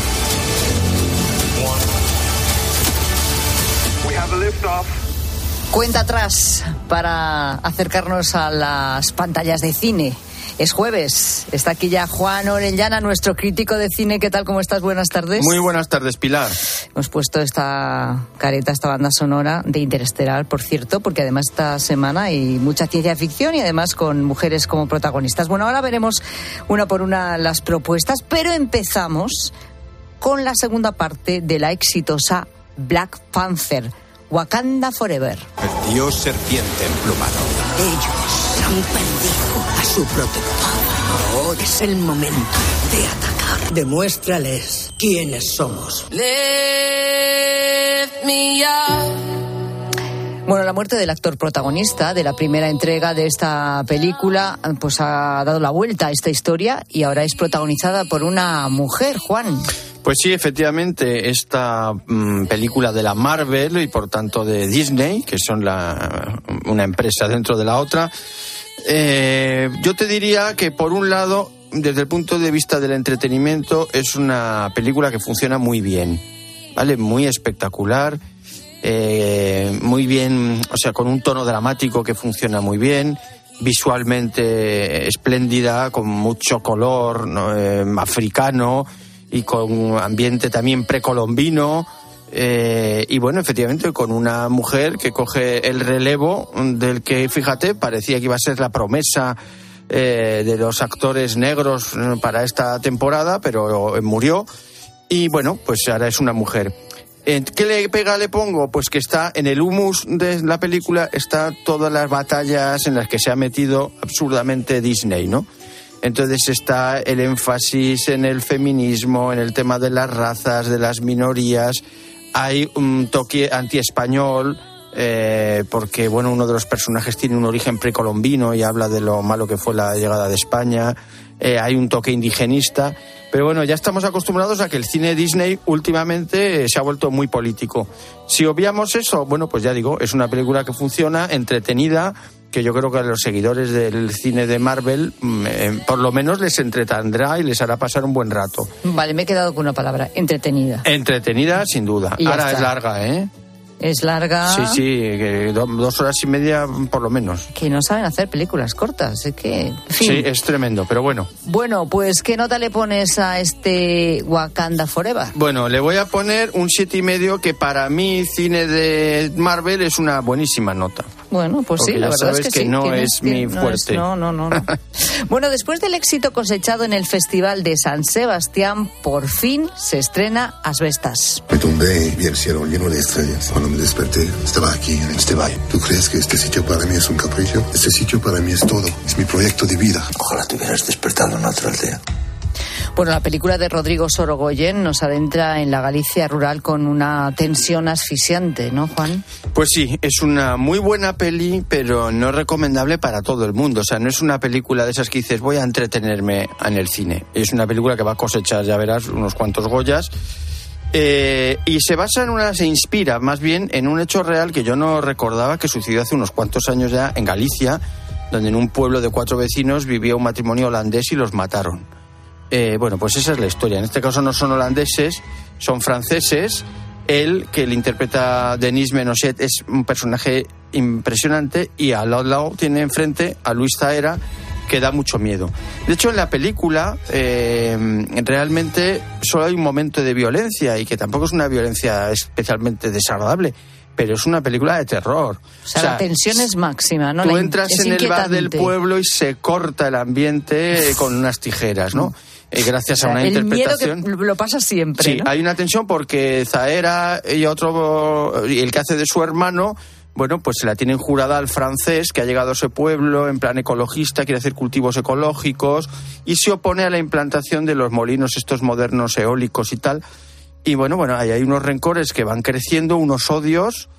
1. We have a liftoff. Cuenta atrás para acercarnos a las pantallas de cine. Es jueves, está aquí ya Juan Orellana, nuestro crítico de cine. ¿Qué tal? ¿Cómo estás? Buenas tardes. Muy buenas tardes, Pilar. Hemos puesto esta careta, esta banda sonora de Interestelar, por cierto, porque además esta semana hay mucha ciencia ficción y además con mujeres como protagonistas. Bueno, ahora veremos una por una las propuestas, pero empezamos con la segunda parte de la exitosa Black Panther, Wakanda Forever. El dios serpiente emplumado. Ellos han perdido a su protector. Ahora es el momento de atacar. Demuéstrales quiénes somos. Lift me up. Bueno, la muerte del actor protagonista de la primera entrega de esta película pues ha dado la vuelta a esta historia y ahora es protagonizada por una mujer, Juan. Pues sí, efectivamente, esta película de la Marvel y por tanto de Disney, que son una empresa dentro de la otra, yo te diría que por un lado, desde el punto de vista del entretenimiento, es una película que funciona muy bien, ¿vale? Muy espectacular, muy bien, o sea, con un tono dramático que funciona muy bien, visualmente espléndida, con mucho color africano, y con ambiente también precolombino, y bueno, efectivamente con una mujer que coge el relevo del que, fíjate, parecía que iba a ser la promesa de los actores negros para esta temporada, pero murió, y bueno, pues ahora es una mujer. ¿Qué le pongo? Pues que está en el humus de la película, está todas las batallas en las que se ha metido absurdamente Disney, ¿no? Entonces está el énfasis en el feminismo, en el tema de las razas, de las minorías. Hay un toque antiespañol, porque bueno, uno de los personajes tiene un origen precolombino y habla de lo malo que fue la llegada de España. Hay un toque indigenista, pero bueno, ya estamos acostumbrados a que el cine Disney últimamente se ha vuelto muy político. Si obviamos eso, bueno, pues ya digo, es una película que funciona, entretenida, que yo creo que a los seguidores del cine de Marvel por lo menos les entretendrá y les hará pasar un buen rato. Vale, me he quedado con una palabra, entretenida. Entretenida, sin duda. Ahora es larga, ¿eh? Es larga. Sí, 2 horas y media por lo menos. Que no saben hacer películas cortas, es que... En fin. Sí, es tremendo, pero bueno. Bueno, pues ¿qué nota le pones a este Wakanda Forever? Bueno, le voy a poner un 7,5, que para mí, cine de Marvel, es una buenísima nota. Bueno, pues porque sí, la verdad es que sí. No es mi fuerte. No. Bueno, después del éxito cosechado en el Festival de San Sebastián, por fin se estrena Asbestas. Me tumbé y vi el cielo lleno de estrellas. Cuando me desperté, estaba aquí, en este valle. ¿Tú crees que este sitio para mí es un capricho? Este sitio para mí es todo. Es mi proyecto de vida. Ojalá te hubieras despertado en otra aldea. Bueno, la película de Rodrigo Sorogoyen nos adentra en la Galicia rural con una tensión asfixiante, ¿no, Juan? Pues sí, es una muy buena peli, pero no recomendable para todo el mundo. O sea, no es una película de esas que dices, voy a entretenerme en el cine. Es una película que va a cosechar, ya verás, unos cuantos Goyas. Y se inspira más bien en un hecho real que yo no recordaba, que sucedió hace unos cuantos años ya en Galicia, donde en un pueblo de 4 vecinos vivía un matrimonio holandés y los mataron. Bueno, pues esa es la historia. En este caso no son holandeses, son franceses. Él, que le interpreta Denis Ménochet, es un personaje impresionante, y al lado tiene enfrente a Luis Zahera, que da mucho miedo. De hecho, en la película realmente solo hay un momento de violencia, y que tampoco es una violencia especialmente desagradable, pero es una película de terror. O sea, la tensión es máxima, ¿no? Tú entras en el bar del pueblo y se corta el ambiente con unas tijeras, ¿no? Gracias a una interpretación. El miedo que lo pasa siempre, sí, ¿no? Hay una tensión porque Zahera y el que hace de su hermano, bueno, pues se la tienen jurada al francés, que ha llegado a ese pueblo en plan ecologista, quiere hacer cultivos ecológicos y se opone a la implantación de los molinos estos modernos eólicos y tal. Y bueno, ahí hay unos rencores que van creciendo, unos odios,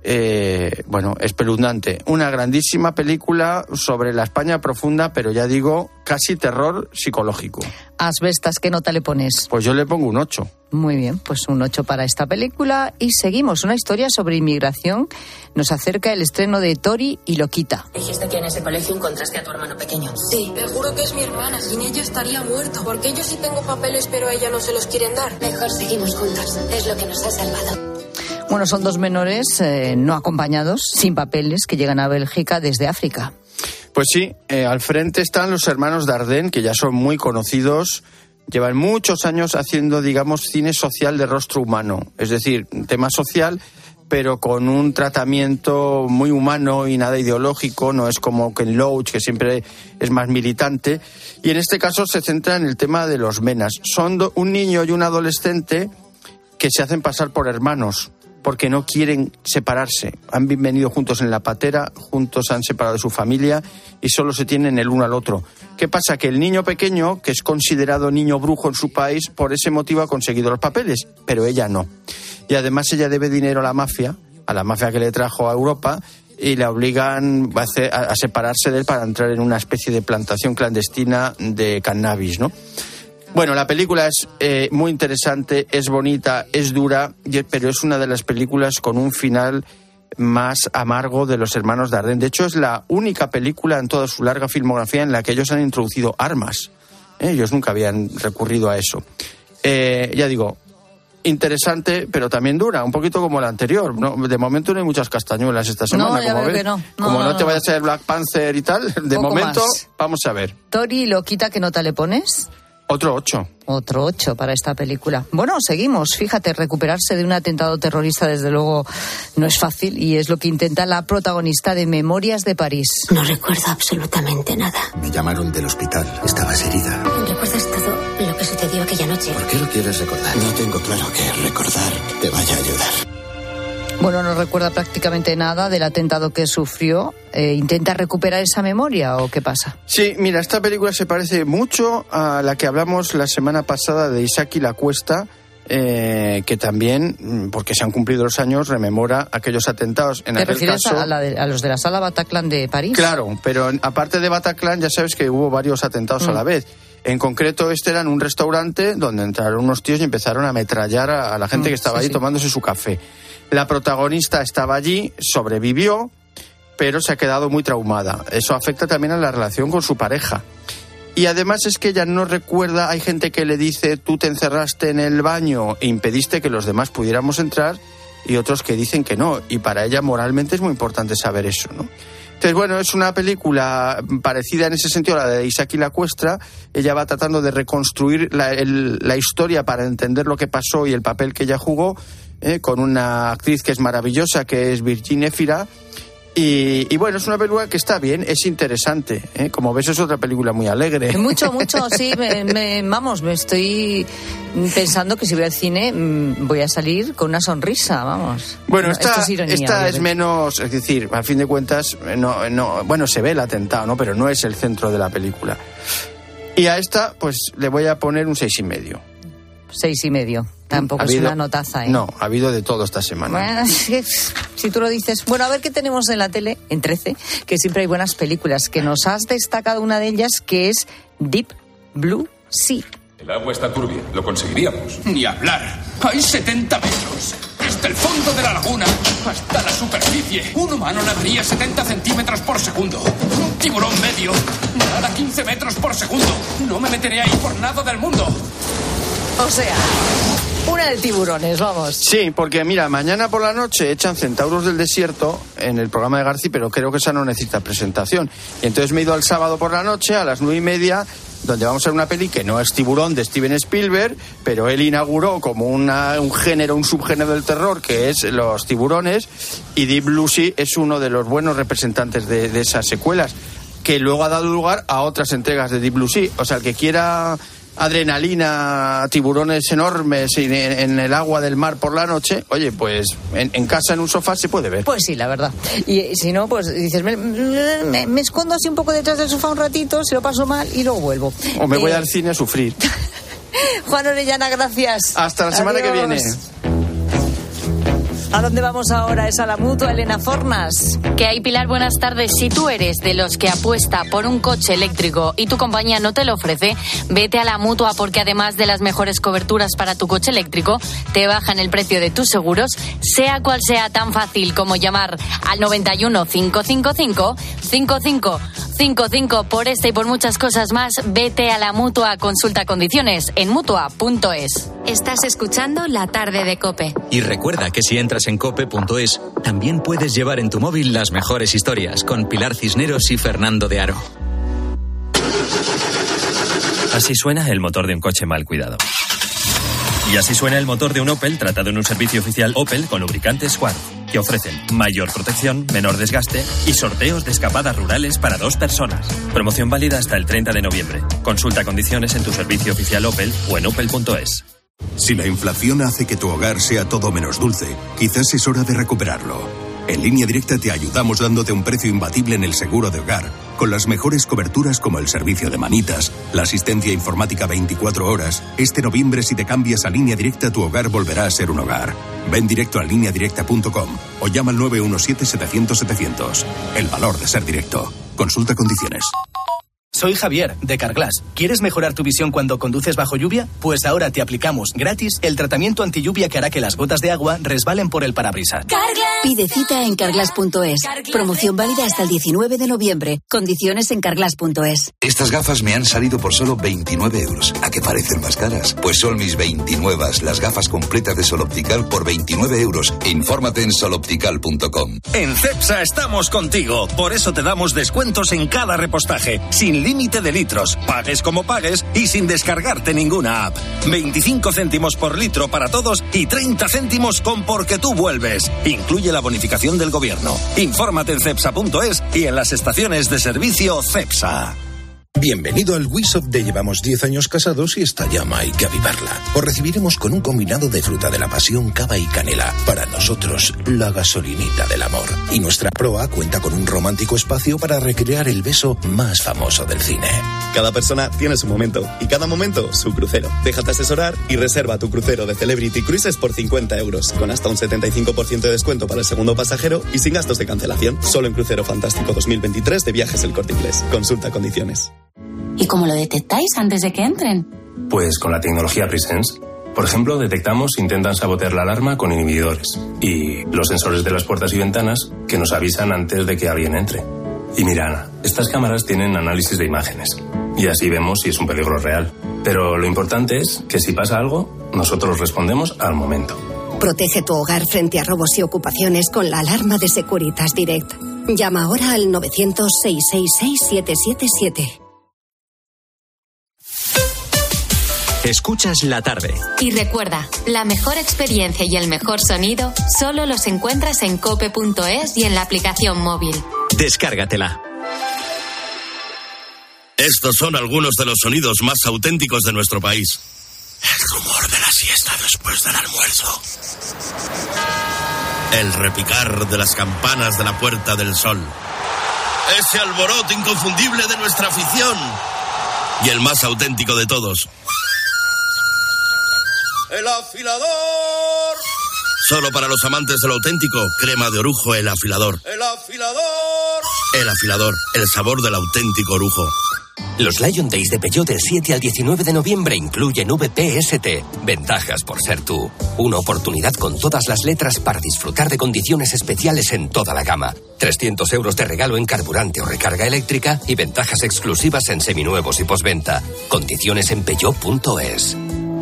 espeluznante. Una grandísima película sobre la España profunda, pero ya digo, casi terror psicológico. Asbestas, ¿qué nota le pones? Pues yo le pongo un 8. Muy bien, pues un 8 para esta película. Y seguimos, una historia sobre inmigración. Nos acerca el estreno de Tori y Loquita. Dijiste que en ese colegio encontraste a tu hermano pequeño. Sí, te juro que es mi hermana. Sin ella estaría muerto. Porque yo sí tengo papeles, pero a ella no se los quieren dar. Mejor seguimos juntos. Es lo que nos ha salvado. Bueno, son 2 menores no acompañados, sin papeles, que llegan a Bélgica desde África. Pues sí, al frente están los hermanos Dardenne, que ya son muy conocidos. Llevan muchos años haciendo, digamos, cine social de rostro humano. Es decir, tema social, pero con un tratamiento muy humano y nada ideológico. No es como Ken Loach, que siempre es más militante. Y en este caso se centra en el tema de los menas. Son un niño y un adolescente que se hacen pasar por hermanos, porque no quieren separarse. Han venido juntos en la patera, juntos han separado de su familia y solo se tienen el uno al otro. ¿Qué pasa? Que el niño pequeño, que es considerado niño brujo en su país, por ese motivo ha conseguido los papeles, pero ella no. Y además ella debe dinero a la mafia que le trajo a Europa, y la obligan a separarse de él para entrar en una especie de plantación clandestina de cannabis, ¿no? Bueno, la película es muy interesante, es bonita, es dura, pero es una de las películas con un final más amargo de los hermanos Dardenne. De hecho, es la única película en toda su larga filmografía en la que ellos han introducido armas. Ellos nunca habían recurrido a eso. Ya digo, interesante, pero también dura, un poquito como la anterior, ¿no? De momento no hay muchas castañuelas esta semana, como ves. Como no te vayas a ver Black Panther y tal, de momento más. Vamos a ver. Tori y Loquita, ¿qué nota le pones? Otro 8. Otro 8 para esta película. Bueno, seguimos. Fíjate, recuperarse de un atentado terrorista desde luego no es fácil, y es lo que intenta la protagonista de Memorias de París. No recuerdo absolutamente nada. Me llamaron del hospital. Estabas herida. ¿Recuerdas todo lo que sucedió aquella noche? ¿Por qué lo quieres recordar? No tengo claro que recordar te vaya a ayudar. Bueno, no recuerda prácticamente nada del atentado que sufrió. ¿Intenta recuperar esa memoria o qué pasa? Sí, mira, esta película se parece mucho a la que hablamos la semana pasada de Isaki La Cuesta, que también, porque se han cumplido los años, rememora aquellos atentados. ¿Te refieres a los de la sala Bataclan de París? Claro, pero aparte de Bataclan ya sabes que hubo varios atentados a la vez. En concreto, este era en un restaurante donde entraron unos tíos y empezaron a ametrallar a la gente que estaba allí tomándose su café. La protagonista estaba allí, sobrevivió, pero se ha quedado muy traumada. Eso afecta también a la relación con su pareja. Y además es que ella no recuerda, hay gente que le dice, tú te encerraste en el baño e impediste que los demás pudiéramos entrar, y otros que dicen que no. Y para ella moralmente es muy importante saber eso, ¿no? Entonces, bueno, es una película parecida en ese sentido a la de Isaki La Cuesta. Ella va tratando de reconstruir la historia para entender lo que pasó y el papel que ella jugó, con una actriz que es maravillosa, que es Virginie Efira. Y bueno, es una película que está bien, es interesante. Como ves, es otra película muy alegre. Mucho, sí. Me estoy pensando que si voy al cine voy a salir con una sonrisa, vamos. Bueno, esta ironía, es menos, es decir, al fin de cuentas, bueno, se ve el atentado, ¿no? Pero no es el centro de la película. Y a esta, pues le voy a poner un 6,5. 6,5. Tampoco es una notaza, ¿eh? No, ha habido de todo esta semana. Bueno, si tú lo dices. Bueno, a ver qué tenemos en la tele, en 13, que siempre hay buenas películas, que nos has destacado una de ellas, que es Deep Blue Sea. El agua está turbia, lo conseguiríamos. Ni hablar. Hay 70 metros. Desde el fondo de la laguna hasta la superficie. Un humano nadaría 70 centímetros por segundo. Un tiburón medio nada 15 metros por segundo. No me meteré ahí por nada del mundo. O sea, una de tiburones, vamos. Sí, porque mira, mañana por la noche echan Centauros del Desierto en el programa de García, pero creo que esa no necesita presentación. Y entonces me he ido al sábado por la noche a las 9:30, donde vamos a ver una peli que no es Tiburón de Steven Spielberg, pero él inauguró como un subgénero del terror, que es los tiburones, y Deep Blue Sea es uno de los buenos representantes de esas secuelas, que luego ha dado lugar a otras entregas de Deep Blue Sea. O sea, el que quiera adrenalina, tiburones enormes en el agua del mar por la noche, oye, pues en casa, en un sofá, se puede ver. Pues sí, la verdad. Y si no, pues dices, me escondo así un poco detrás del sofá un ratito, se lo paso mal y luego vuelvo. O me voy al cine a sufrir. Juan Orellana, gracias. Hasta la semana que viene. ¿A dónde vamos ahora? Es a la Mutua, Elena Fornas. ¿Qué hay, Pilar? Buenas tardes. Si tú eres de los que apuesta por un coche eléctrico y tu compañía no te lo ofrece, vete a la Mutua, porque además de las mejores coberturas para tu coche eléctrico, te bajan el precio de tus seguros, sea cual sea. Tan fácil como llamar al 91 555 5555. Por esta y por muchas cosas más, vete a la Mutua. Consulta condiciones en mutua.es. Estás escuchando La Tarde de COPE. Y recuerda que si entras en cope.es, también puedes llevar en tu móvil las mejores historias con Pilar Cisneros y Fernando de Aro. Así suena el motor de un coche mal cuidado. Y así suena el motor de un Opel tratado en un servicio oficial Opel con lubricantes Squarth, que ofrecen mayor protección, menor desgaste y sorteos de escapadas rurales para 2 personas. Promoción válida hasta el 30 de noviembre. Consulta condiciones en tu servicio oficial Opel o en opel.es. Si la inflación hace que tu hogar sea todo menos dulce, quizás es hora de recuperarlo. En Línea Directa te ayudamos dándote un precio imbatible en el seguro de hogar, con las mejores coberturas como el servicio de manitas, la asistencia informática 24 horas. Este noviembre, si te cambias a Línea Directa, tu hogar volverá a ser un hogar. Ven directo a lineadirecta.com o llama al 917-700-700. El valor de ser directo. Consulta condiciones. Soy Javier, de Carglass. ¿Quieres mejorar tu visión cuando conduces bajo lluvia? Pues ahora te aplicamos gratis el tratamiento antilluvia que hará que las gotas de agua resbalen por el parabrisas. ¡Carglass! Pide cita en carglass.es. Promoción válida hasta el 19 de noviembre. Condiciones en carglass.es. Estas gafas me han salido por solo 29 euros. ¿A qué parecen más caras? Pues son mis 29, las gafas completas de Sol Optical por 29 euros. Infórmate en soloptical.com. En Cepsa estamos contigo. Por eso te damos descuentos en cada repostaje. Sin límite de litros, pagues como pagues y sin descargarte ninguna app. 25 céntimos por litro para todos y 30 céntimos con Porque tú vuelves. Incluye la bonificación del gobierno. Infórmate en cepsa.es y en las estaciones de servicio Cepsa. Bienvenido al WeShop de Llevamos 10 años casados y esta llama hay que avivarla. Os recibiremos con un combinado de fruta de la pasión, cava y canela. Para nosotros, la gasolinita del amor. Y nuestra proa cuenta con un romántico espacio para recrear el beso más famoso del cine. Cada persona tiene su momento y cada momento su crucero. Déjate asesorar y reserva tu crucero de Celebrity Cruises por 50 euros, con hasta un 75% de descuento para el segundo pasajero y sin gastos de cancelación. Solo en Crucero Fantástico 2023 de Viajes El Corte Inglés. Consulta condiciones. ¿Y cómo lo detectáis antes de que entren? Pues con la tecnología Presence. Por ejemplo, detectamos si intentan sabotear la alarma con inhibidores y los sensores de las puertas y ventanas que nos avisan antes de que alguien entre. Y mira, Ana, estas cámaras tienen análisis de imágenes y así vemos si es un peligro real. Pero lo importante es que si pasa algo, nosotros respondemos al momento. Protege tu hogar frente a robos y ocupaciones con la alarma de Securitas Direct. Llama ahora al 900-666-777. Escuchas la tarde. Y recuerda, la mejor experiencia y el mejor sonido solo los encuentras en cope.es y en la aplicación móvil. Descárgatela. Estos son algunos de los sonidos más auténticos de nuestro país. El rumor de la siesta después del almuerzo. El repicar de las campanas de la Puerta del Sol. Ese alboroto inconfundible de nuestra afición. Y el más auténtico de todos. ¡El afilador! Solo para los amantes de lo auténtico, crema de orujo El Afilador. ¡El afilador! El Afilador, el sabor del auténtico orujo. Los Lion Days de Peugeot del 7 al 19 de noviembre incluyen VPST. Ventajas por ser tú. Una oportunidad con todas las letras para disfrutar de condiciones especiales en toda la gama. 300 euros de regalo en carburante o recarga eléctrica y ventajas exclusivas en seminuevos y postventa. Condiciones en peugeot.es.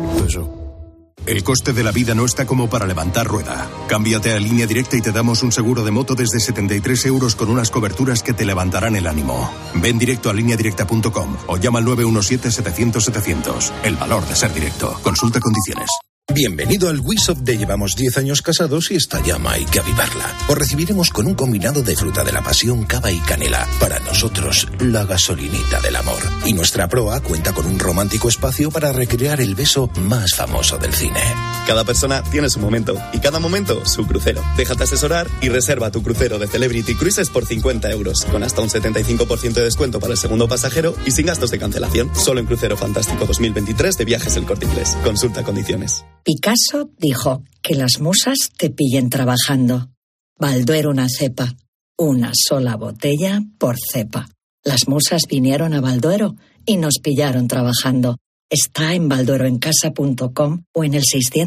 El coste de la vida no está como para levantar rueda. Cámbiate a Línea Directa y te damos un seguro de moto desde 73 euros con unas coberturas que te levantarán el ánimo. Ven directo a lineadirecta.com o llama al 917-700-700. El valor de ser directo. Consulta condiciones. Bienvenido al WeShop de Llevamos 10 años casados y esta llama hay que avivarla. Os recibiremos con un combinado de fruta de la pasión, cava y canela. Para nosotros, la gasolinita del amor. Y nuestra proa cuenta con un romántico espacio para recrear el beso más famoso del cine. Cada persona tiene su momento y cada momento su crucero. Déjate asesorar y reserva tu crucero de Celebrity Cruises por 50 euros, con hasta un 75% de descuento para el segundo pasajero y sin gastos de cancelación. Solo en Crucero Fantástico 2023 de Viajes El Corte Inglés. Consulta condiciones. Picasso dijo que las musas te pillen trabajando. Balduero una cepa, una sola botella por cepa. Las musas vinieron a Balduero y nos pillaron trabajando. Está en baldueroencasa.com o en el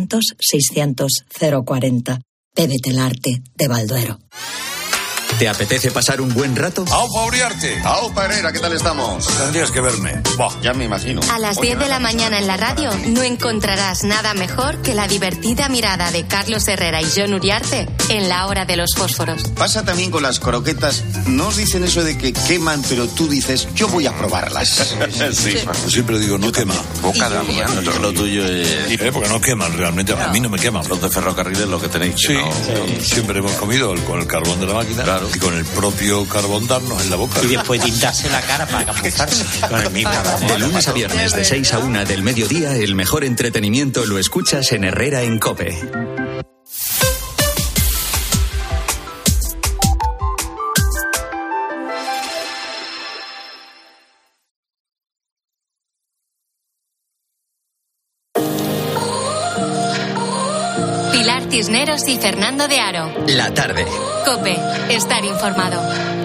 600-600-040. Bébete el arte de Balduero. ¿Te apetece pasar un buen rato? ¡Aupa Uriarte! ¡Aupa Herrera! ¿Qué tal estamos? Tendrías que verme. Ya me imagino. A las 10 de la mañana en la radio no encontrarás nada mejor que la divertida mirada de Carlos Herrera y Jon Uriarte en la hora de los fósforos. Pasa también con las croquetas. No os dicen eso de que queman, pero tú dices, yo voy a probarlas. Sí. Siempre digo, no quema. Boca de mía. Lo tuyo es... porque no queman realmente. A mí no me queman. Los de ferrocarriles lo que tenéis. Sí, siempre hemos comido con el carbón de la máquina. Claro. Y con el propio carbón darnos en la boca. Y después tintarse la cara para camuflarse. Con el mismo carbón. De lunes a viernes de 6 a 1 del mediodía, el mejor entretenimiento lo escuchas en Herrera en COPE. Pilar Cisneros y Fernando de Aro. La tarde. COPE. Estar informado.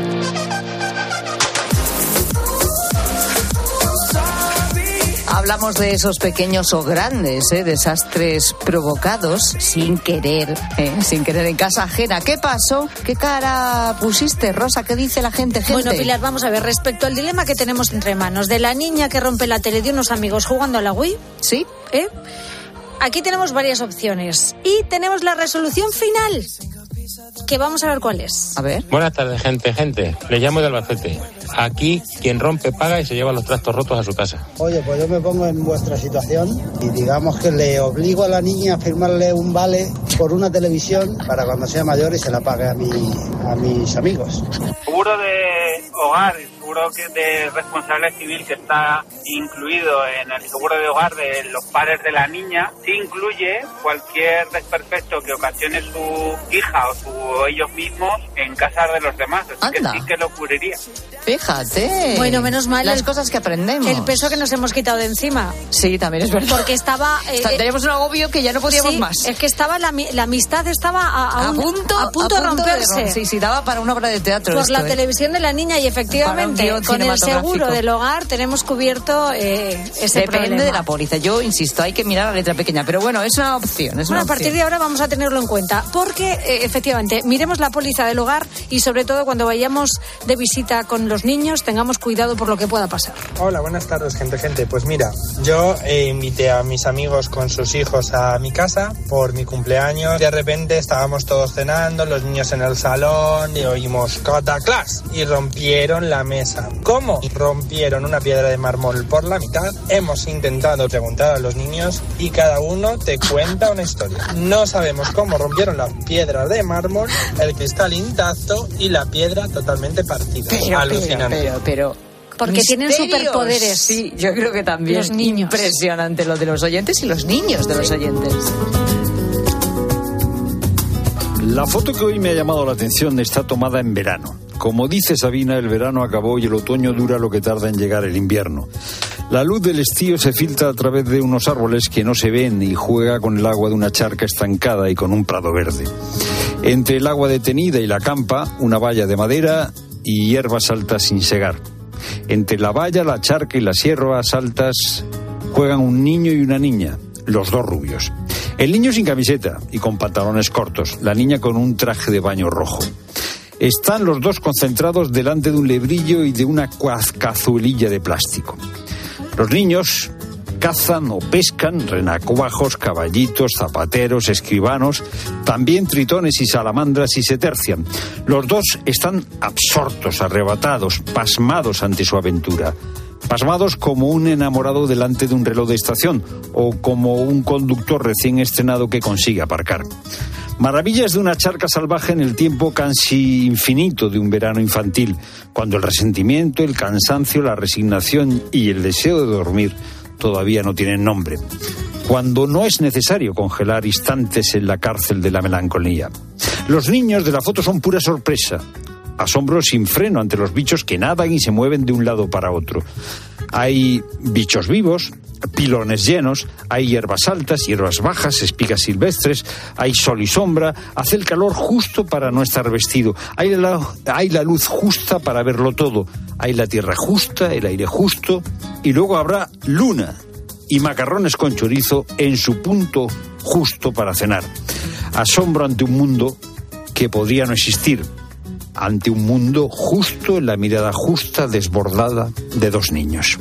Hablamos de esos pequeños o grandes desastres provocados sin querer en casa ajena. ¿Qué pasó? ¿Qué cara pusiste, Rosa? ¿Qué dice la gente? Bueno, Pilar, vamos a ver. Respecto al dilema que tenemos entre manos de la niña que rompe la tele de unos amigos jugando a la Wii. Sí. Aquí tenemos varias opciones y tenemos la resolución final, que vamos a ver cuál es. A ver. Buenas tardes, gente. Le llamo de Albacete. Aquí quien rompe paga y se lleva los trastos rotos a su casa. Oye, pues yo me pongo en vuestra situación y digamos que le obligo a la niña a firmarle un vale por una televisión para cuando sea mayor y se la pague a mis amigos. Seguro de hogar, seguro seguro de responsabilidad civil que está incluido en el seguro de hogar de los padres de la niña, sí incluye cualquier desperfecto que ocasione su hija o ellos mismos en casa de los demás, así que sí que lo cubriría. Fíjate. Bueno, menos mal las cosas que aprendemos. El peso que nos hemos quitado de encima. Sí, también es verdad. Porque estaba... teníamos un agobio que ya no podíamos más. Es que estaba la amistad estaba a punto de romperse. Sí, daba para una obra de teatro. Por la televisión de la niña y efectivamente con el seguro del hogar tenemos cubierto ese problema. Depende de la póliza. Yo insisto, hay que mirar la letra pequeña, pero bueno, es una opción. A partir de ahora vamos a tenerlo en cuenta, porque efectivamente miremos la póliza del hogar y sobre todo cuando vayamos de visita con los niños tengamos cuidado por lo que pueda pasar. Hola, buenas tardes, gente. Pues mira, yo invité a mis amigos con sus hijos a mi casa por mi cumpleaños. De repente estábamos todos cenando, los niños en el salón, y oímos cataclás y rompieron la mesa. ¿Cómo? Rompieron una piedra de mármol por la mitad. Hemos intentado preguntar a los niños y cada uno te cuenta una historia. No sabemos cómo rompieron las piedras de mármol, el cristal intacto y la piedra totalmente partida. Alucinante. Pero porque tienen superpoderes. Sí, yo creo que también. Los niños. Impresionante lo de los oyentes y los niños de los oyentes. La foto que hoy me ha llamado la atención está tomada en verano. Como dice Sabina, el verano acabó y el otoño dura lo que tarda en llegar el invierno. La luz del estío se filtra a través de unos árboles que no se ven y juega con el agua de una charca estancada y con un prado verde. Entre el agua detenida y la campa, una valla de madera y hierbas altas sin segar. Entre la valla, la charca y las hierbas altas juegan un niño y una niña, los dos rubios. El niño sin camiseta y con pantalones cortos, la niña con un traje de baño rojo. Están los dos concentrados delante de un lebrillo y de una cazuelilla de plástico. Los niños cazan o pescan renacuajos, caballitos, zapateros, escribanos, también tritones y salamandras y se tercian. Los dos están absortos, arrebatados, pasmados ante su aventura. Pasmados como un enamorado delante de un reloj de estación o como un conductor recién estrenado que consigue aparcar. Maravillas de una charca salvaje en el tiempo casi infinito de un verano infantil, cuando el resentimiento, el cansancio, la resignación y el deseo de dormir todavía no tienen nombre. Cuando no es necesario congelar instantes en la cárcel de la melancolía. Los niños de la foto son pura sorpresa. Asombro sin freno ante los bichos que nadan y se mueven de un lado para otro. Hay bichos vivos, pilones llenos, hay hierbas altas, hierbas bajas, espigas silvestres, hay sol y sombra, hace el calor justo para no estar vestido, hay la luz justa para verlo todo, hay la tierra justa, el aire justo, y luego habrá luna y macarrones con chorizo en su punto justo para cenar. Asombro ante un mundo que podría no existir, ante un mundo justo en la mirada justa desbordada de dos niños.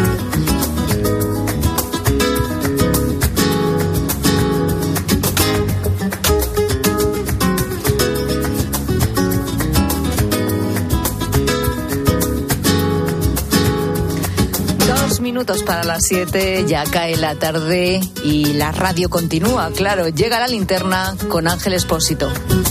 Minutos para las 7, ya cae la tarde y la radio continúa, claro, llega la linterna con Ángel Expósito.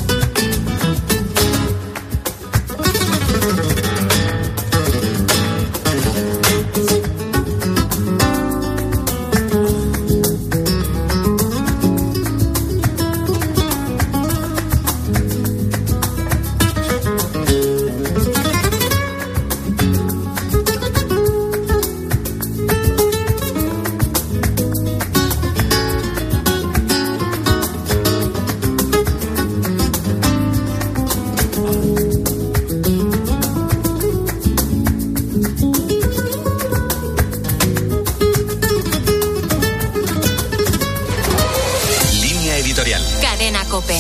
COPE.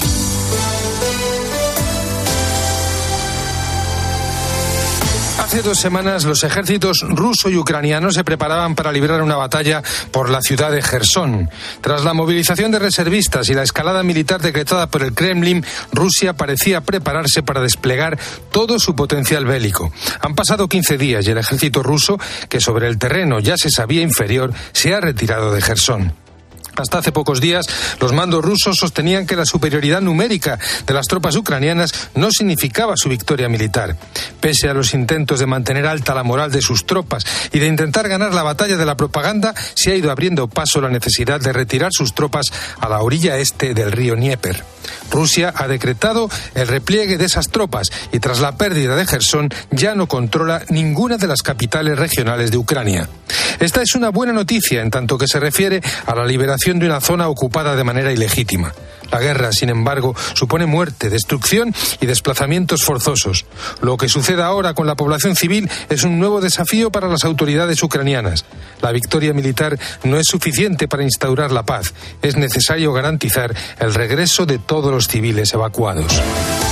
Hace 2 semanas los ejércitos ruso y ucraniano se preparaban para librar una batalla por la ciudad de Jersón. Tras la movilización de reservistas y la escalada militar decretada por el Kremlin, Rusia parecía prepararse para desplegar todo su potencial bélico. Han pasado 15 días y el ejército ruso, que sobre el terreno ya se sabía inferior, se ha retirado de Jersón. Hasta hace pocos días, los mandos rusos sostenían que la superioridad numérica de las tropas ucranianas no significaba su victoria militar. Pese a los intentos de mantener alta la moral de sus tropas y de intentar ganar la batalla de la propaganda, se ha ido abriendo paso la necesidad de retirar sus tropas a la orilla este del río Dnieper. Rusia ha decretado el repliegue de esas tropas y tras la pérdida de Jersón ya no controla ninguna de las capitales regionales de Ucrania. Esta es una buena noticia en tanto que se refiere a la liberación de una zona ocupada de manera ilegítima. La guerra, sin embargo, supone muerte, destrucción y desplazamientos forzosos. Lo que sucede ahora con la población civil es un nuevo desafío para las autoridades ucranianas. La victoria militar no es suficiente para instaurar la paz. Es necesario garantizar el regreso de todos los civiles evacuados.